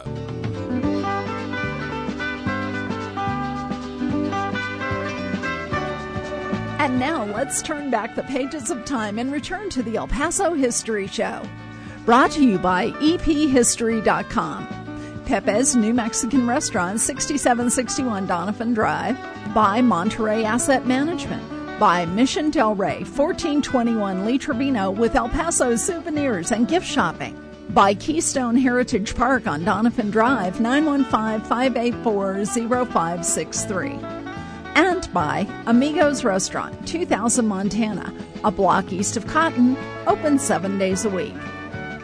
And now let's turn back the pages of time and return to the El Paso History Show. Brought to you by E P history dot com. Pepe's New Mexican Restaurant, sixty-seven sixty-one Donovan Drive. By Monterey Asset Management. By Mission Del Rey, fourteen twenty-one Lee Trevino with El Paso souvenirs and gift shopping. By Keystone Heritage Park on Donovan Drive, nine one five, five eight four, zero five six three. And by Amigos Restaurant, two thousand Montana, a block east of Cotton, open seven days a week.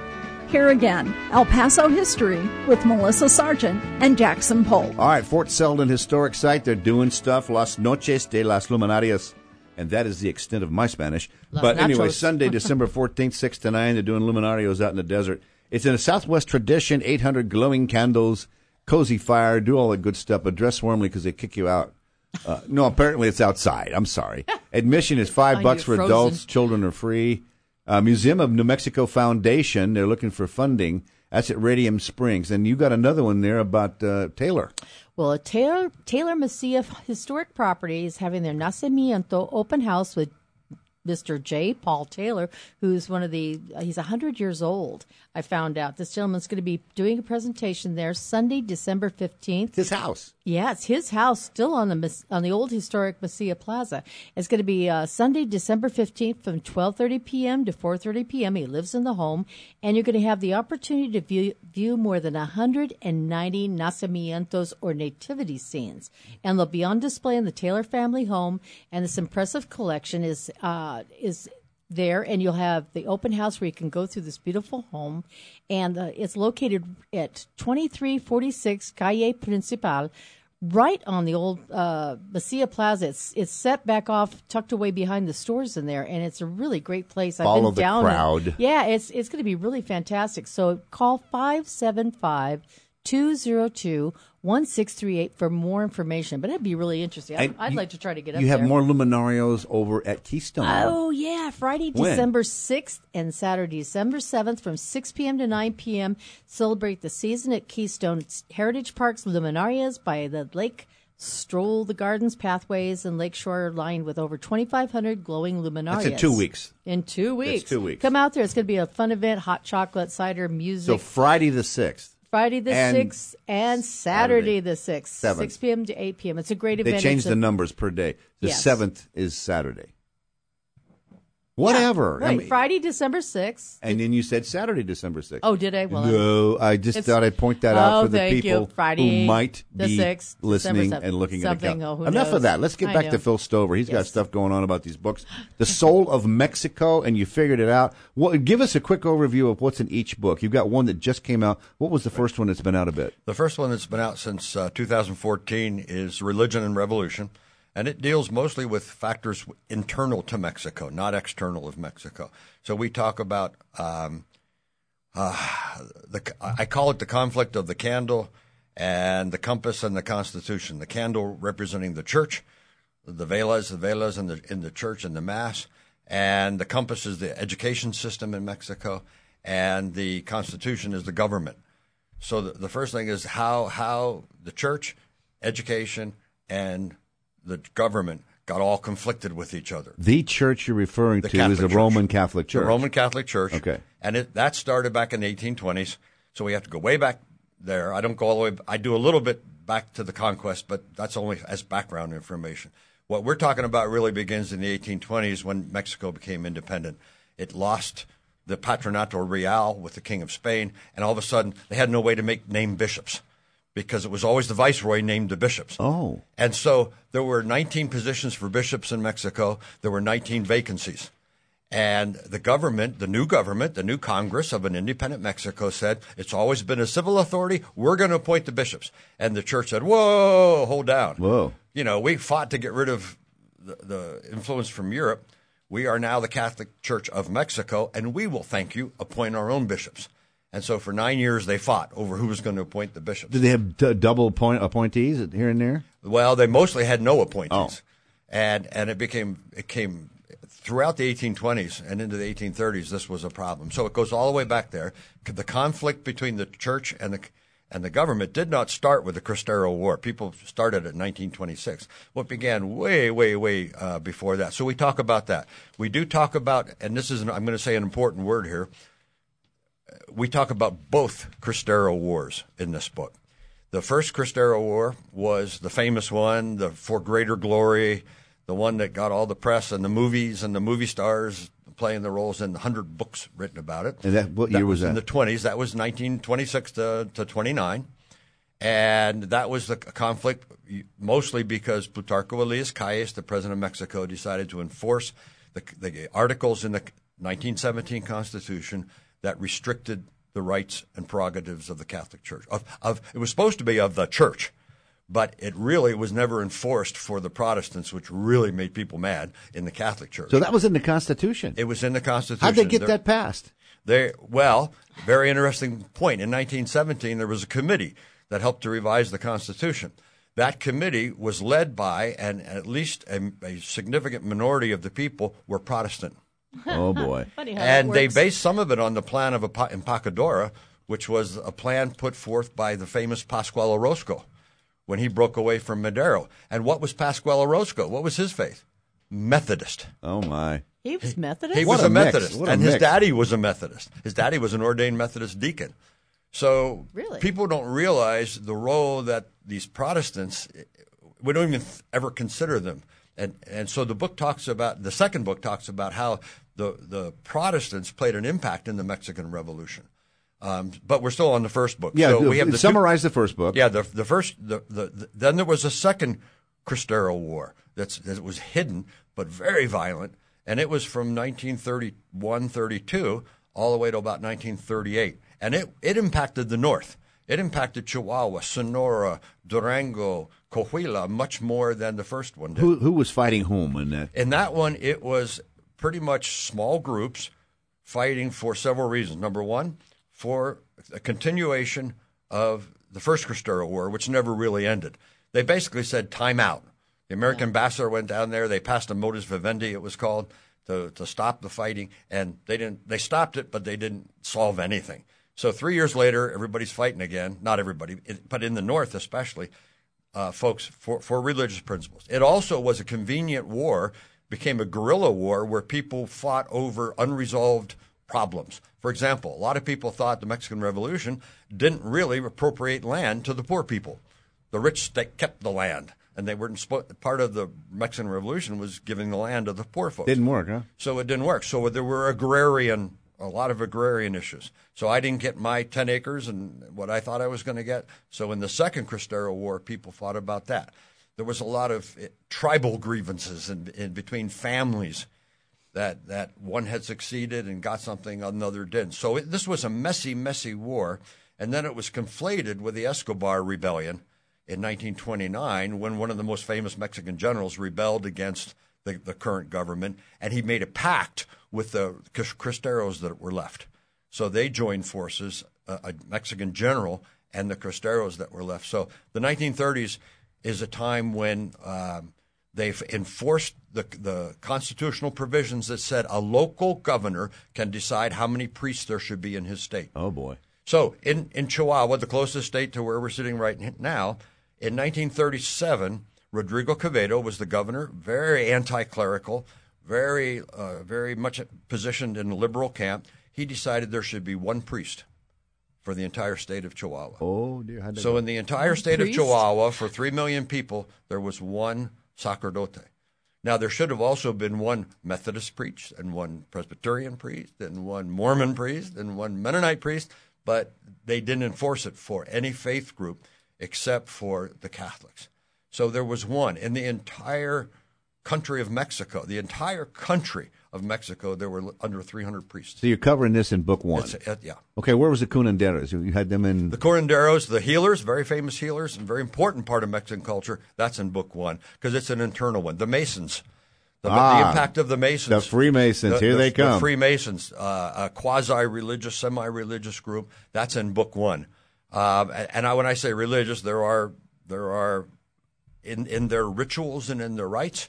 Here again, El Paso History with Melissa Sargent and Jackson Polk. All right, Fort Selden Historic Site. They're doing stuff. Las Noches de las Luminarias. And that is the extent of my Spanish. Las but nachos. anyway, Sunday, December fourteenth, six to nine, they're doing luminarios out in the desert. It's in a Southwest tradition, eight hundred glowing candles, cozy fire, do all that good stuff, but dress warmly because they kick you out. Uh, no, apparently it's outside. I'm sorry. Admission is five Oh, bucks you're for frozen. adults. Children are free. Uh, Museum of New Mexico Foundation, they're looking for funding. That's at Radium Springs. And you got another one there about uh, Taylor. Well, Taylor, Taylor Mesilla Historic Property is having their Nacimiento open house with Mister J. Paul Taylor, who's one of the, uh, he's one hundred years old. I found out this gentleman's going to be doing a presentation there Sunday, December fifteenth. His house. Yeah, it's his house, still on the Mes- on the old historic Mesilla Plaza. It's going to be uh, Sunday, December fifteenth from twelve thirty p.m. to four thirty p.m. He lives in the home, and you're going to have the opportunity to view, view more than one hundred ninety nacimientos or nativity scenes. And they'll be on display in the Taylor family home, and this impressive collection is uh, is there, and you'll have the open house where you can go through this beautiful home, and uh, it's located at twenty-three forty-six Calle Principal, right on the old uh, Mesilla Plaza. It's it's set back off, tucked away behind the stores in there, and it's a really great place. I've Follow been the down crowd. It. Yeah, it's it's going to be really fantastic. So call five seven five, two zero two, one six three eight for more information. But it'd be really interesting. I'd, And I'd you- like to try to get up You have there. more luminarios over at Keystone. Oh, yeah. Friday, When? December sixth and Saturday, December seventh from six p.m. to nine p.m. Celebrate the season at Keystone Heritage Park's Luminarias by the lake. Stroll the gardens, pathways, and lakeshore lined with over twenty-five hundred glowing luminarias. That's in two weeks. In two weeks. That's two weeks. Come out there. It's going to be a fun event. Hot chocolate, cider, music. So Friday the sixth. Friday the and sixth and Saturday, Saturday the sixth, seventh. six p.m. to eight p.m. It's a great event. They changed It's a- the numbers per day. The Yes. seventh is Saturday. Whatever. Right. I mean- Friday, December sixth. and then you said Saturday, December sixth. Oh, did I? Well, no, I just it's- thought I'd point that out Oh, for the thank you. people Friday, who might the be sixth, listening December and looking something. at the Oh, who Enough of knows? that. Let's get I back know. to Phil Stover. He's got Yes. stuff going on about these books. The Soul of Mexico, and you figured it out. What, give us a quick overview of what's in each book. You've got one that just came out. What was the first one that's been out a bit? The first one that's been out since uh, two thousand fourteen is Religion and Revolution, and it deals mostly with factors internal to Mexico, not external of Mexico. So we talk about um, uh, the I call it the conflict of the candle and the compass and the Constitution. The candle representing the church, the velas, the velas in the in the church and the mass, and the compass is the education system in Mexico, and the Constitution is the government. So the, the first thing is how how the church, education, and the government got all conflicted with each other. The church you're referring The to Catholic is the Church. Roman Catholic Church. The Roman Catholic Church. Okay. And it, that started back in the eighteen twenties. So we have to go way back there. I don't go all the way. I do a little bit back to the conquest, but that's only as background information. What we're talking about really begins in the eighteen twenties when Mexico became independent. It lost the Patronato Real with the King of Spain, and all of a sudden they had no way to make name bishops because it was always the viceroy named the bishops. Oh. And so there were nineteen positions for bishops in Mexico. There were nineteen vacancies. And the government, the new government, the new Congress of an independent Mexico said, it's always been a civil authority. We're going to appoint the bishops. And the church said, whoa, hold down. Whoa. You know, we fought to get rid of the, the influence from Europe. We are now the Catholic Church of Mexico, and we will, thank you, appoint our own bishops. And so for nine years they fought over who was going to appoint the bishops. Did they have d- double appoint- appointees here and there? Well, they mostly had no appointees. Oh. And and it became it came throughout the eighteen twenties and into the eighteen thirties, this was a problem. So it goes all the way back there. The conflict between the church and the and the government did not start with the Cristero War. People started at nineteen twenty-six. What began way, way, way uh, before that. So we talk about that. We do talk about, and this is, an, I'm going to say an important word here, we talk about both Cristero Wars in this book. The first Cristero War was the famous one, the For Greater Glory, the one that got all the press and the movies and the movie stars playing the roles in one hundred books written about it. And that what year was in that? the twenties. That was nineteen twenty-six to, to twenty-nine. And that was the conflict mostly because Plutarco Elias Calles, the president of Mexico, decided to enforce the, the articles in the nineteen seventeen Constitution that restricted the rights and prerogatives of the Catholic Church. Of, of it was supposed to be of the Church, but it really was never enforced for the Protestants, which really made people mad in the Catholic Church. So that was in the Constitution. It was in the Constitution. How'd they get There- that passed? They well, very interesting point. In nineteen seventeen, there was a committee that helped to revise the Constitution. That committee was led by, and at least a, a significant minority of the people were Protestant. Oh, boy. Funny how And that they works. based some of it on the plan of Empacadora, which was a plan put forth by the famous Pascual Orozco when he broke away from Madero. And what was Pascual Orozco? What was his faith? Methodist. Oh, my. He was Methodist? He What was a a, mix. Methodist, What a and his mix. daddy was a Methodist. His daddy was an ordained Methodist deacon. So Really? people don't realize the role that these Protestants, we don't even ever consider them. And and so the book talks about, the second book talks about how the, the Protestants played an impact in the Mexican Revolution. Um, but we're still on the first book. Yeah, so we have the two- summarize the first book. yeah, the the first the, the, the then there was a second Cristero War that's that was hidden but very violent, and it was from nineteen thirty-one, thirty-two all the way to about nineteen thirty-eight, and it it impacted the North. It impacted Chihuahua, Sonora, Durango, Coahuila much more than the first one did. Who who was fighting whom in that? In that one, it was pretty much small groups fighting for several reasons. Number one, for a continuation of the first Cristero War, which never really ended. They basically said, time out. The American ambassador went down there. They passed a modus vivendi, it was called, to, to stop the fighting. And they didn't. They stopped it, but they didn't solve anything. So three years later, everybody's fighting again. Not everybody, but in the North especially, uh, folks, for, for religious principles. It also was a convenient war, became a guerrilla war where people fought over unresolved problems. For example, a lot of people thought the Mexican Revolution didn't really appropriate land to the poor people. The rich st- kept the land, and they weren't spo- part of the Mexican Revolution was giving the land to the poor folks. Didn't work, huh? So it didn't work. So there were agrarian, a lot of agrarian issues. So I didn't get my ten acres and what I thought I was going to get. So in the second Cristero War, people fought about that. There was a lot of uh, tribal grievances in, in between families. That, that one had succeeded and got something, another didn't. So it, this was a messy, messy war. And then it was conflated with the Escobar Rebellion in nineteen twenty-nine when one of the most famous Mexican generals rebelled against the, the current government. And he made a pact with the Cristeros that were left. So they joined forces, a, a Mexican general and the Cristeros that were left. So the nineteen thirties is a time when um, they've enforced the, the constitutional provisions that said a local governor can decide how many priests there should be in his state. Oh, boy. So in, in Chihuahua, the closest state to where we're sitting right now, in nineteen thirty-seven, Rodrigo Quevedo was the governor, very anti-clerical, very, uh, very much positioned in the liberal camp. He decided there should be one priest for the entire state of Chihuahua. Oh, dear. How'd that So go? in the entire state Priest? of Chihuahua, for three million people, there was one sacerdote. Now, there should have also been one Methodist priest and one Presbyterian priest and one Mormon priest and one Mennonite priest, but they didn't enforce it for any faith group except for the Catholics. So there was one. In the entire country of Mexico, the entire country of Mexico, there were under three hundred priests. So you're covering this in book one. It's, uh, yeah. Okay, where was the Cunanderos? You had them in... The curanderos, the healers, very famous healers, and very important part of Mexican culture. That's in book one because it's an internal one. The Masons, the, Ah, the impact of the Masons. the Freemasons. The- Here the- they come. The Freemasons, uh, a quasi-religious, semi-religious group. That's in book one. Um, and and I, when I say religious, there are there are in in their rituals and in their rites,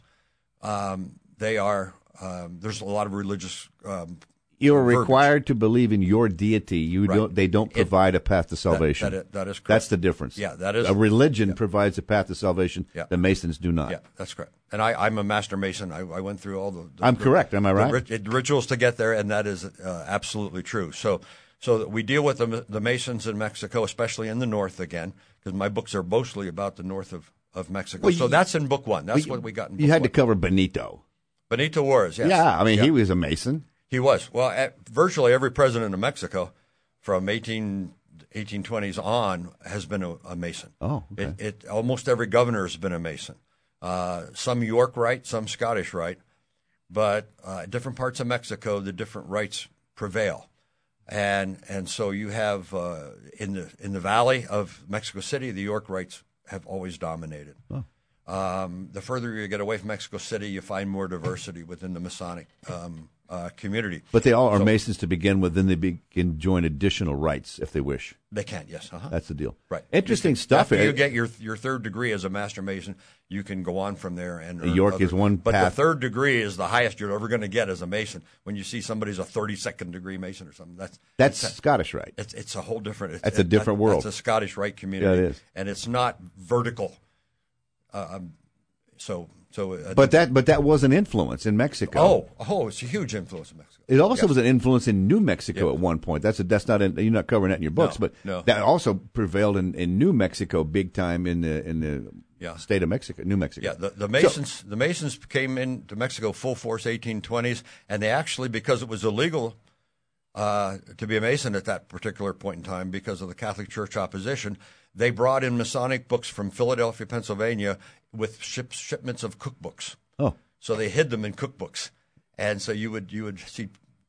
um, they are. Um, there's a lot of religious. Um, You're verbiage. required to believe in your deity. You Right. don't. They don't It- provide a path to salvation. that is- that is correct. That's the difference. Yeah, that is- A religion provides a path to salvation. Yeah. The Masons do not. Yeah, that's correct. And I, I'm a master Mason. I, I went through all the. the I'm the- correct. Am I the right? rit- rituals to get there, and that is uh, absolutely true. So, so that we deal with the the Masons in Mexico, especially in the north again, because my books are mostly about the north of, of Mexico. Well, so you- that's in book one. That's Well, what we got in book You had one. to cover Benito. Benito Juarez, yes. Yeah, I mean, Yeah. he was a Mason. He was. Well, at, virtually every president of Mexico from eighteen, eighteen twenties on has been a, a Mason. Oh, okay. It, it almost every governor has been a Mason. Uh, some York Rite, some Scottish Rite, but uh, different parts of Mexico, the different rites prevail. And and so you have uh, in the in the valley of Mexico City, the York Rites have always dominated. Oh. Um, the further you get away from Mexico City, you find more diversity within the Masonic um, uh, community. But they all are So- Masons to begin with, then they be, can join additional rites if they wish. They can, yes. Uh-huh. That's the deal. Right. Interesting You can- stuff. After here. you get your your third degree as a Master Mason, you can go on from there. And earn York other- is one But path. the third degree is the highest you're ever going to get as a Mason. When you see somebody's a thirty-second degree Mason or something, that's That's it's a- Scottish Rite. It's it's a whole different. It's, That's a different that- world. That's a Scottish Rite community. Yeah, it is. And it's not vertical. Uh, um, so so. Uh, But that but that was an influence in Mexico. Oh oh, it's a huge influence in Mexico. It also Yes. was an influence in New Mexico Yep. at one point. That's a, that's not in, you're not covering that in your books, No, but no. that also prevailed in, in New Mexico big time in the in the Yeah. state of Mexico, New Mexico. Yeah, the, the Masons the Masons came into Mexico full force eighteen twenties, and they actually, because it was illegal uh, to be a Mason at that particular point in time because of the Catholic Church opposition, they brought in Masonic books from Philadelphia, Pennsylvania, with ship, shipments of cookbooks. Oh, so they hid them in cookbooks, and so you would you would see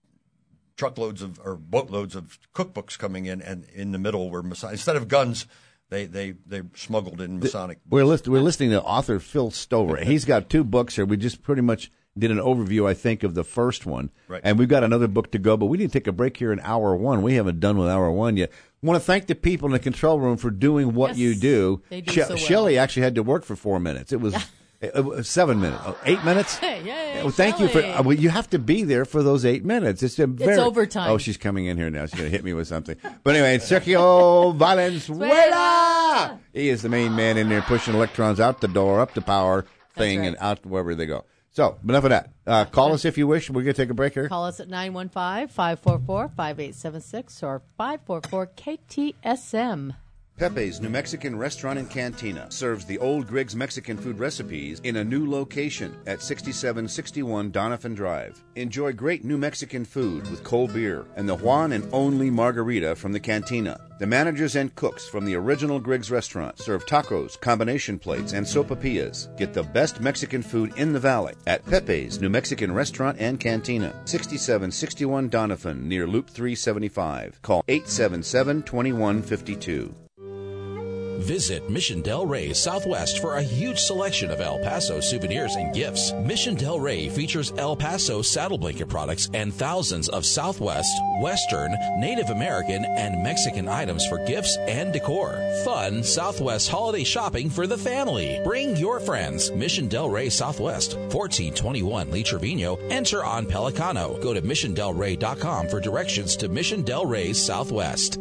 truckloads of or boatloads of cookbooks coming in, and in the middle were Masonic. Instead of guns, they they they smuggled in Masonic. We're list, we're listening to author Phil Stover. He's got two books here. We just pretty much did an overview, I think, of the first one, Right. and we've got another book to go. But we need to take a break here in hour one. We haven't done with hour one yet. I want to thank the people in the control room for doing what Yes, you do. they do She- so well. Shelley actually had to work for four minutes. It was. It was seven minutes, oh, eight minutes. Hey, yay, Well, thank you for. Shelley. Uh, well, you have to be there for those eight minutes. It's a very, overtime. Oh, she's coming in here now. She's going to hit me with something. But anyway, Sergio Valenzuela. He is the main man in there pushing electrons out the door, up the power thing, right. and out wherever they go. So, enough of that. Uh, call us if you wish. We're going to take a break here. Call us at nine one five, five four four, five eight seven six or five four four K T S M. Pepe's New Mexican Restaurant and Cantina serves the old Griggs Mexican food recipes in a new location at sixty-seven sixty-one Donovan Drive. Enjoy great New Mexican food with cold beer and the one and only margarita from the cantina. The managers and cooks from the original Griggs restaurant serve tacos, combination plates, and sopapillas. Get the best Mexican food in the valley at Pepe's New Mexican Restaurant and Cantina, sixty-seven sixty-one Donovan, near Loop three seventy-five. Call eight seven seven, two one five two. Visit Mission Del Rey Southwest for a huge selection of El Paso souvenirs and gifts. Mission Del Rey features El Paso saddle blanket products and thousands of Southwest, Western, Native American, and Mexican items for gifts and decor. Fun Southwest holiday shopping for the family. Bring your friends. Mission Del Rey Southwest, fourteen twenty-one Lee Trevino. Enter on Pelicano. Go to mission del rey dot com for directions to Mission Del Rey Southwest.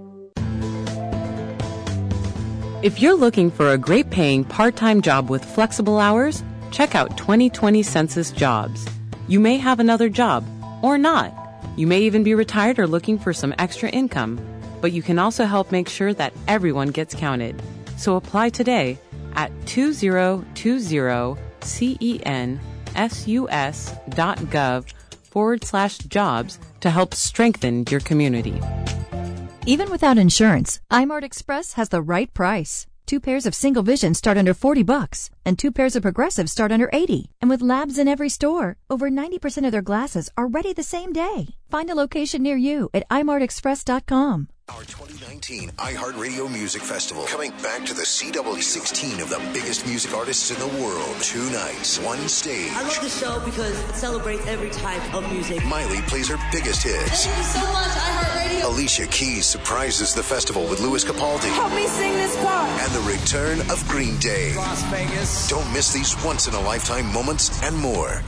If you're looking for a great paying part-time job with flexible hours, check out twenty twenty Census Jobs. You may have another job or not. You may even be retired or looking for some extra income, but you can also help make sure that everyone gets counted. So apply today at two zero two zero census dot gov forward slash jobs to help strengthen your community. Even without insurance, iMart Express has the right price. Two pairs of single vision start under forty bucks, and two pairs of progressive start under eighty. And with labs in every store, over ninety percent of their glasses are ready the same day. Find a location near you at i mart express dot com. Our twenty nineteen iHeartRadio Music Festival, coming back to the C W sixteen of the biggest music artists in the world. Two nights, one stage. I love the show because it celebrates every type of music. Miley plays her biggest hits. Thank you so much, iHeartRadio. Alicia Keys surprises the festival with Louis Capaldi. Help me sing this part. And the return of Green Day. Las Vegas. Don't miss these once-in-a-lifetime moments and more.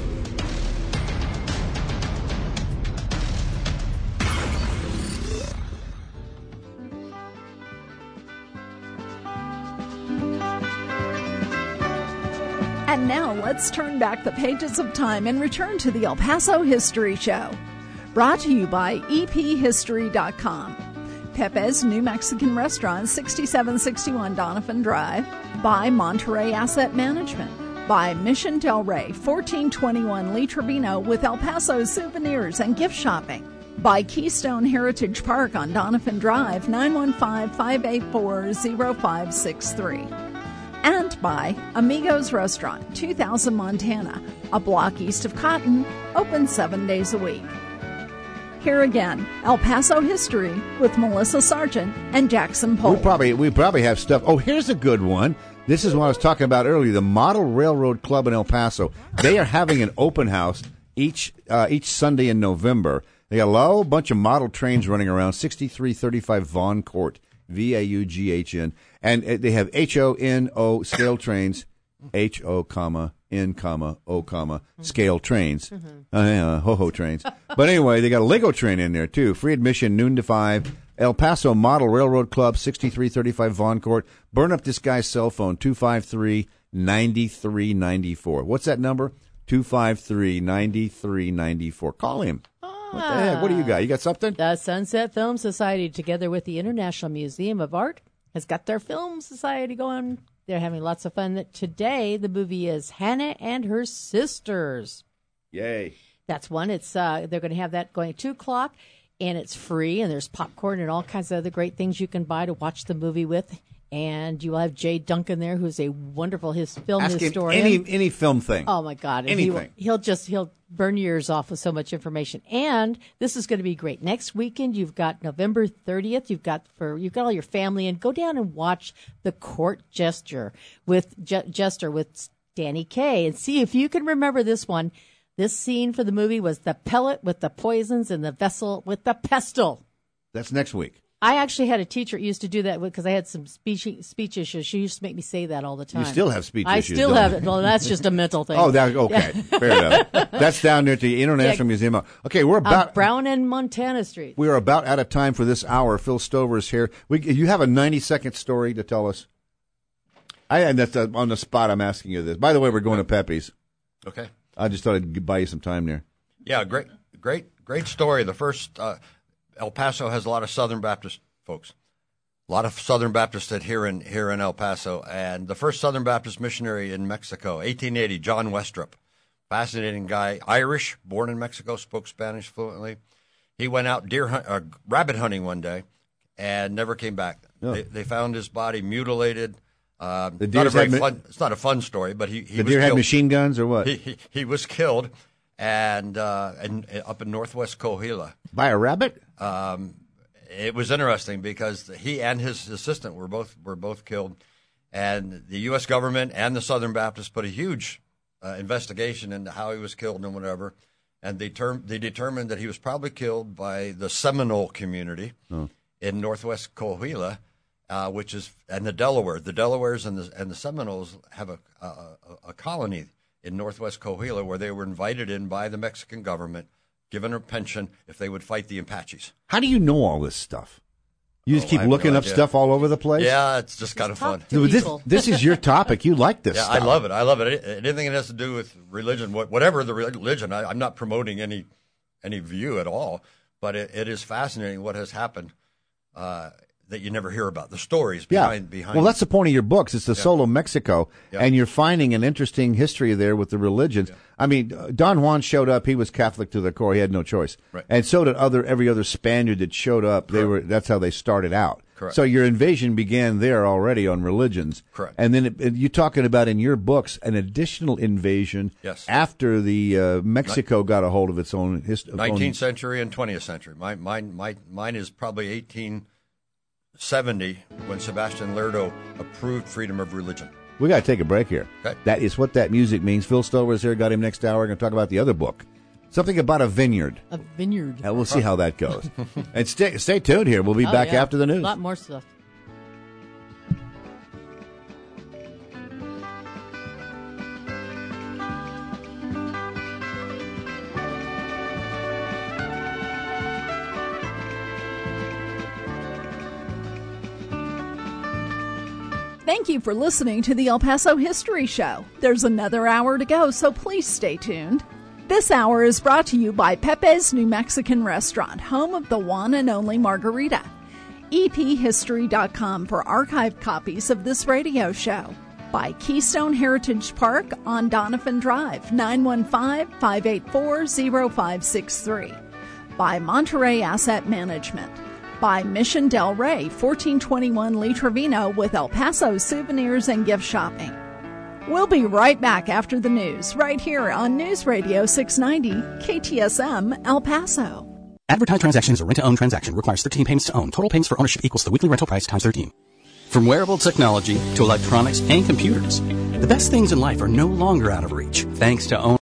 And now let's turn back the pages of time and return to the El Paso History Show. Brought to you by E P history dot com. Pepe's New Mexican Restaurant, sixty-seven sixty-one Donovan Drive. By Monterey Asset Management. By Mission Del Rey, fourteen twenty-one Lee Trevino with El Paso souvenirs and gift shopping. By Keystone Heritage Park on Donovan Drive, nine one five, five eight four, zero five six three. And by Amigos Restaurant, two thousand Montana, a block east of Cotton, open seven days a week. Here again, El Paso History with Melissa Sargent and Jackson Polk. We probably we probably have stuff. Oh, here's a good one. This is what I was talking about earlier. The Model Railroad Club in El Paso. They are having an open house each uh, each Sunday in November. They got a whole bunch of model trains running around. sixty-three thirty-five Vaughn Court, V A U G H N, and they have H O N O scale trains. H O comma N comma O comma scale trains, mm-hmm. uh, yeah, ho ho trains. But anyway, they got a Lego train in there too. Free admission noon to five. El Paso Model Railroad Club, sixty-three thirty-five Vaughn Court. Burn up this guy's cell phone, two five three, nine three nine four. What's that number? two five three, nine three nine four. Call him. Ah, what the heck? What do you got? You got something? The Sunset Film Society, together with the International Museum of Art, has got their film society going. They're having lots of fun. Today, the movie is Hannah and Her Sisters. Yay. That's one. It's uh, they're going to have that going at two o'clock, and it's free, and there's popcorn and all kinds of other great things you can buy to watch the movie with. And you will have Jay Duncan there, who's a wonderful his film Ask historian. Him any, any film thing. Oh, my God. And Anything. He will, he'll just, he'll burn your ears off with so much information. And this is going to be great. Next weekend, you've got November thirtieth. You've got for, you've got all your family, and go down and watch The Court Jester with, Je- Jester with Danny Kaye, and see if you can remember this one. This scene for the movie was the pellet with the poisons and the vessel with the pestle. That's next week. I actually had a teacher that used to do that because I had some speech speech issues. She used to make me say that all the time. You still have speech I issues. I still don't have you? it. Well, that's just a mental thing. Oh, that, okay. Fair enough. That's down there at the International Yeah. Museum. Okay, we're about... Uh, Brown and Montana Street. We are about out of time for this hour. Phil Stover is here. We, you have a ninety-second story to tell us? I and that's uh, on the spot I'm asking you this. By the way, we're going to Pepe's. Okay. I just thought I'd buy you some time there. Yeah, great, great, great story. The first, uh, El Paso has a lot of Southern Baptist folks. A lot of Southern Baptists that here in here in El Paso, and the first Southern Baptist missionary in Mexico, eighteen eighty, John Westrop, fascinating guy, Irish, born in Mexico, spoke Spanish fluently. He went out deer hunt, uh, rabbit hunting one day, and never came back. Oh. They, they found his body mutilated. Uh, The not a deers very had ma- fun. It's not a fun story, but he, he The was deer had killed. machine guns or what? He, he, he was killed, and uh, and up in northwest Coahuila. By a rabbit? Um, it was interesting because he and his assistant were both were both killed, and the U S government and the Southern Baptists put a huge uh, investigation into how he was killed and whatever, and they term they determined that he was probably killed by the Seminole community Oh. in northwest Coahuila, uh, which is and the Delaware. The Delawares and the and the Seminoles have a a, a, a colony in northwest Coahuila where they were invited in by the Mexican government, given a pension if they would fight the Apaches. How do you know all this stuff? You just Oh, keep I have looking no up idea. stuff all over the place? Yeah, it's just kind of fun. Dude, this, this is your topic. You like this Yeah, stuff. I love it. I love it. Anything that has to do with religion, what- whatever the religion, I, I'm not promoting any any view at all, but it, it is fascinating what has happened uh, that you never hear about, the stories behind yeah. behind. Well, that's the point of your books. It's the Yeah. Solo Mexico, Yeah. and you're finding an interesting history there with the religions. Yeah. I mean, uh, Don Juan showed up. He was Catholic to the core. He had no choice. Right. And so did other every other Spaniard that showed up. They were that's how they started out. Correct. So your invasion began there already on religions. Correct. And then it, it, you're talking about in your books an additional invasion Yes. after the uh, Mexico got a hold of its own history. nineteenth century and twentieth century. My, mine, my, mine is probably eighteen seventy when Sebastian Lerdo approved freedom of religion. We got to take a break here. Okay. That is what that music means. Phil Stover's here. Got him next hour. We're going to talk about the other book. Something about a vineyard. A vineyard. And we'll see how that goes. And stay stay tuned here. We'll be Oh, back yeah. after the news. A lot more stuff. Thank you for listening to the El Paso History Show. There's another hour to go, so please stay tuned. This hour is brought to you by Pepe's New Mexican Restaurant, home of the one and only margarita. E P history dot com for archived copies of this radio show. By Keystone Heritage Park on Donovan Drive, nine one five, five eight four, zero five six three. By Monterey Asset Management. By Mission Del Rey, fourteen twenty-one Lee Trevino with El Paso souvenirs and gift shopping. We'll be right back after the news, right here on News Radio six ninety K T S M El Paso. Advertised transaction is a rent-to-own transaction. Requires thirteen payments to own. Total payments for ownership equals the weekly rental price times thirteen. From wearable technology to electronics and computers, the best things in life are no longer out of reach thanks to own.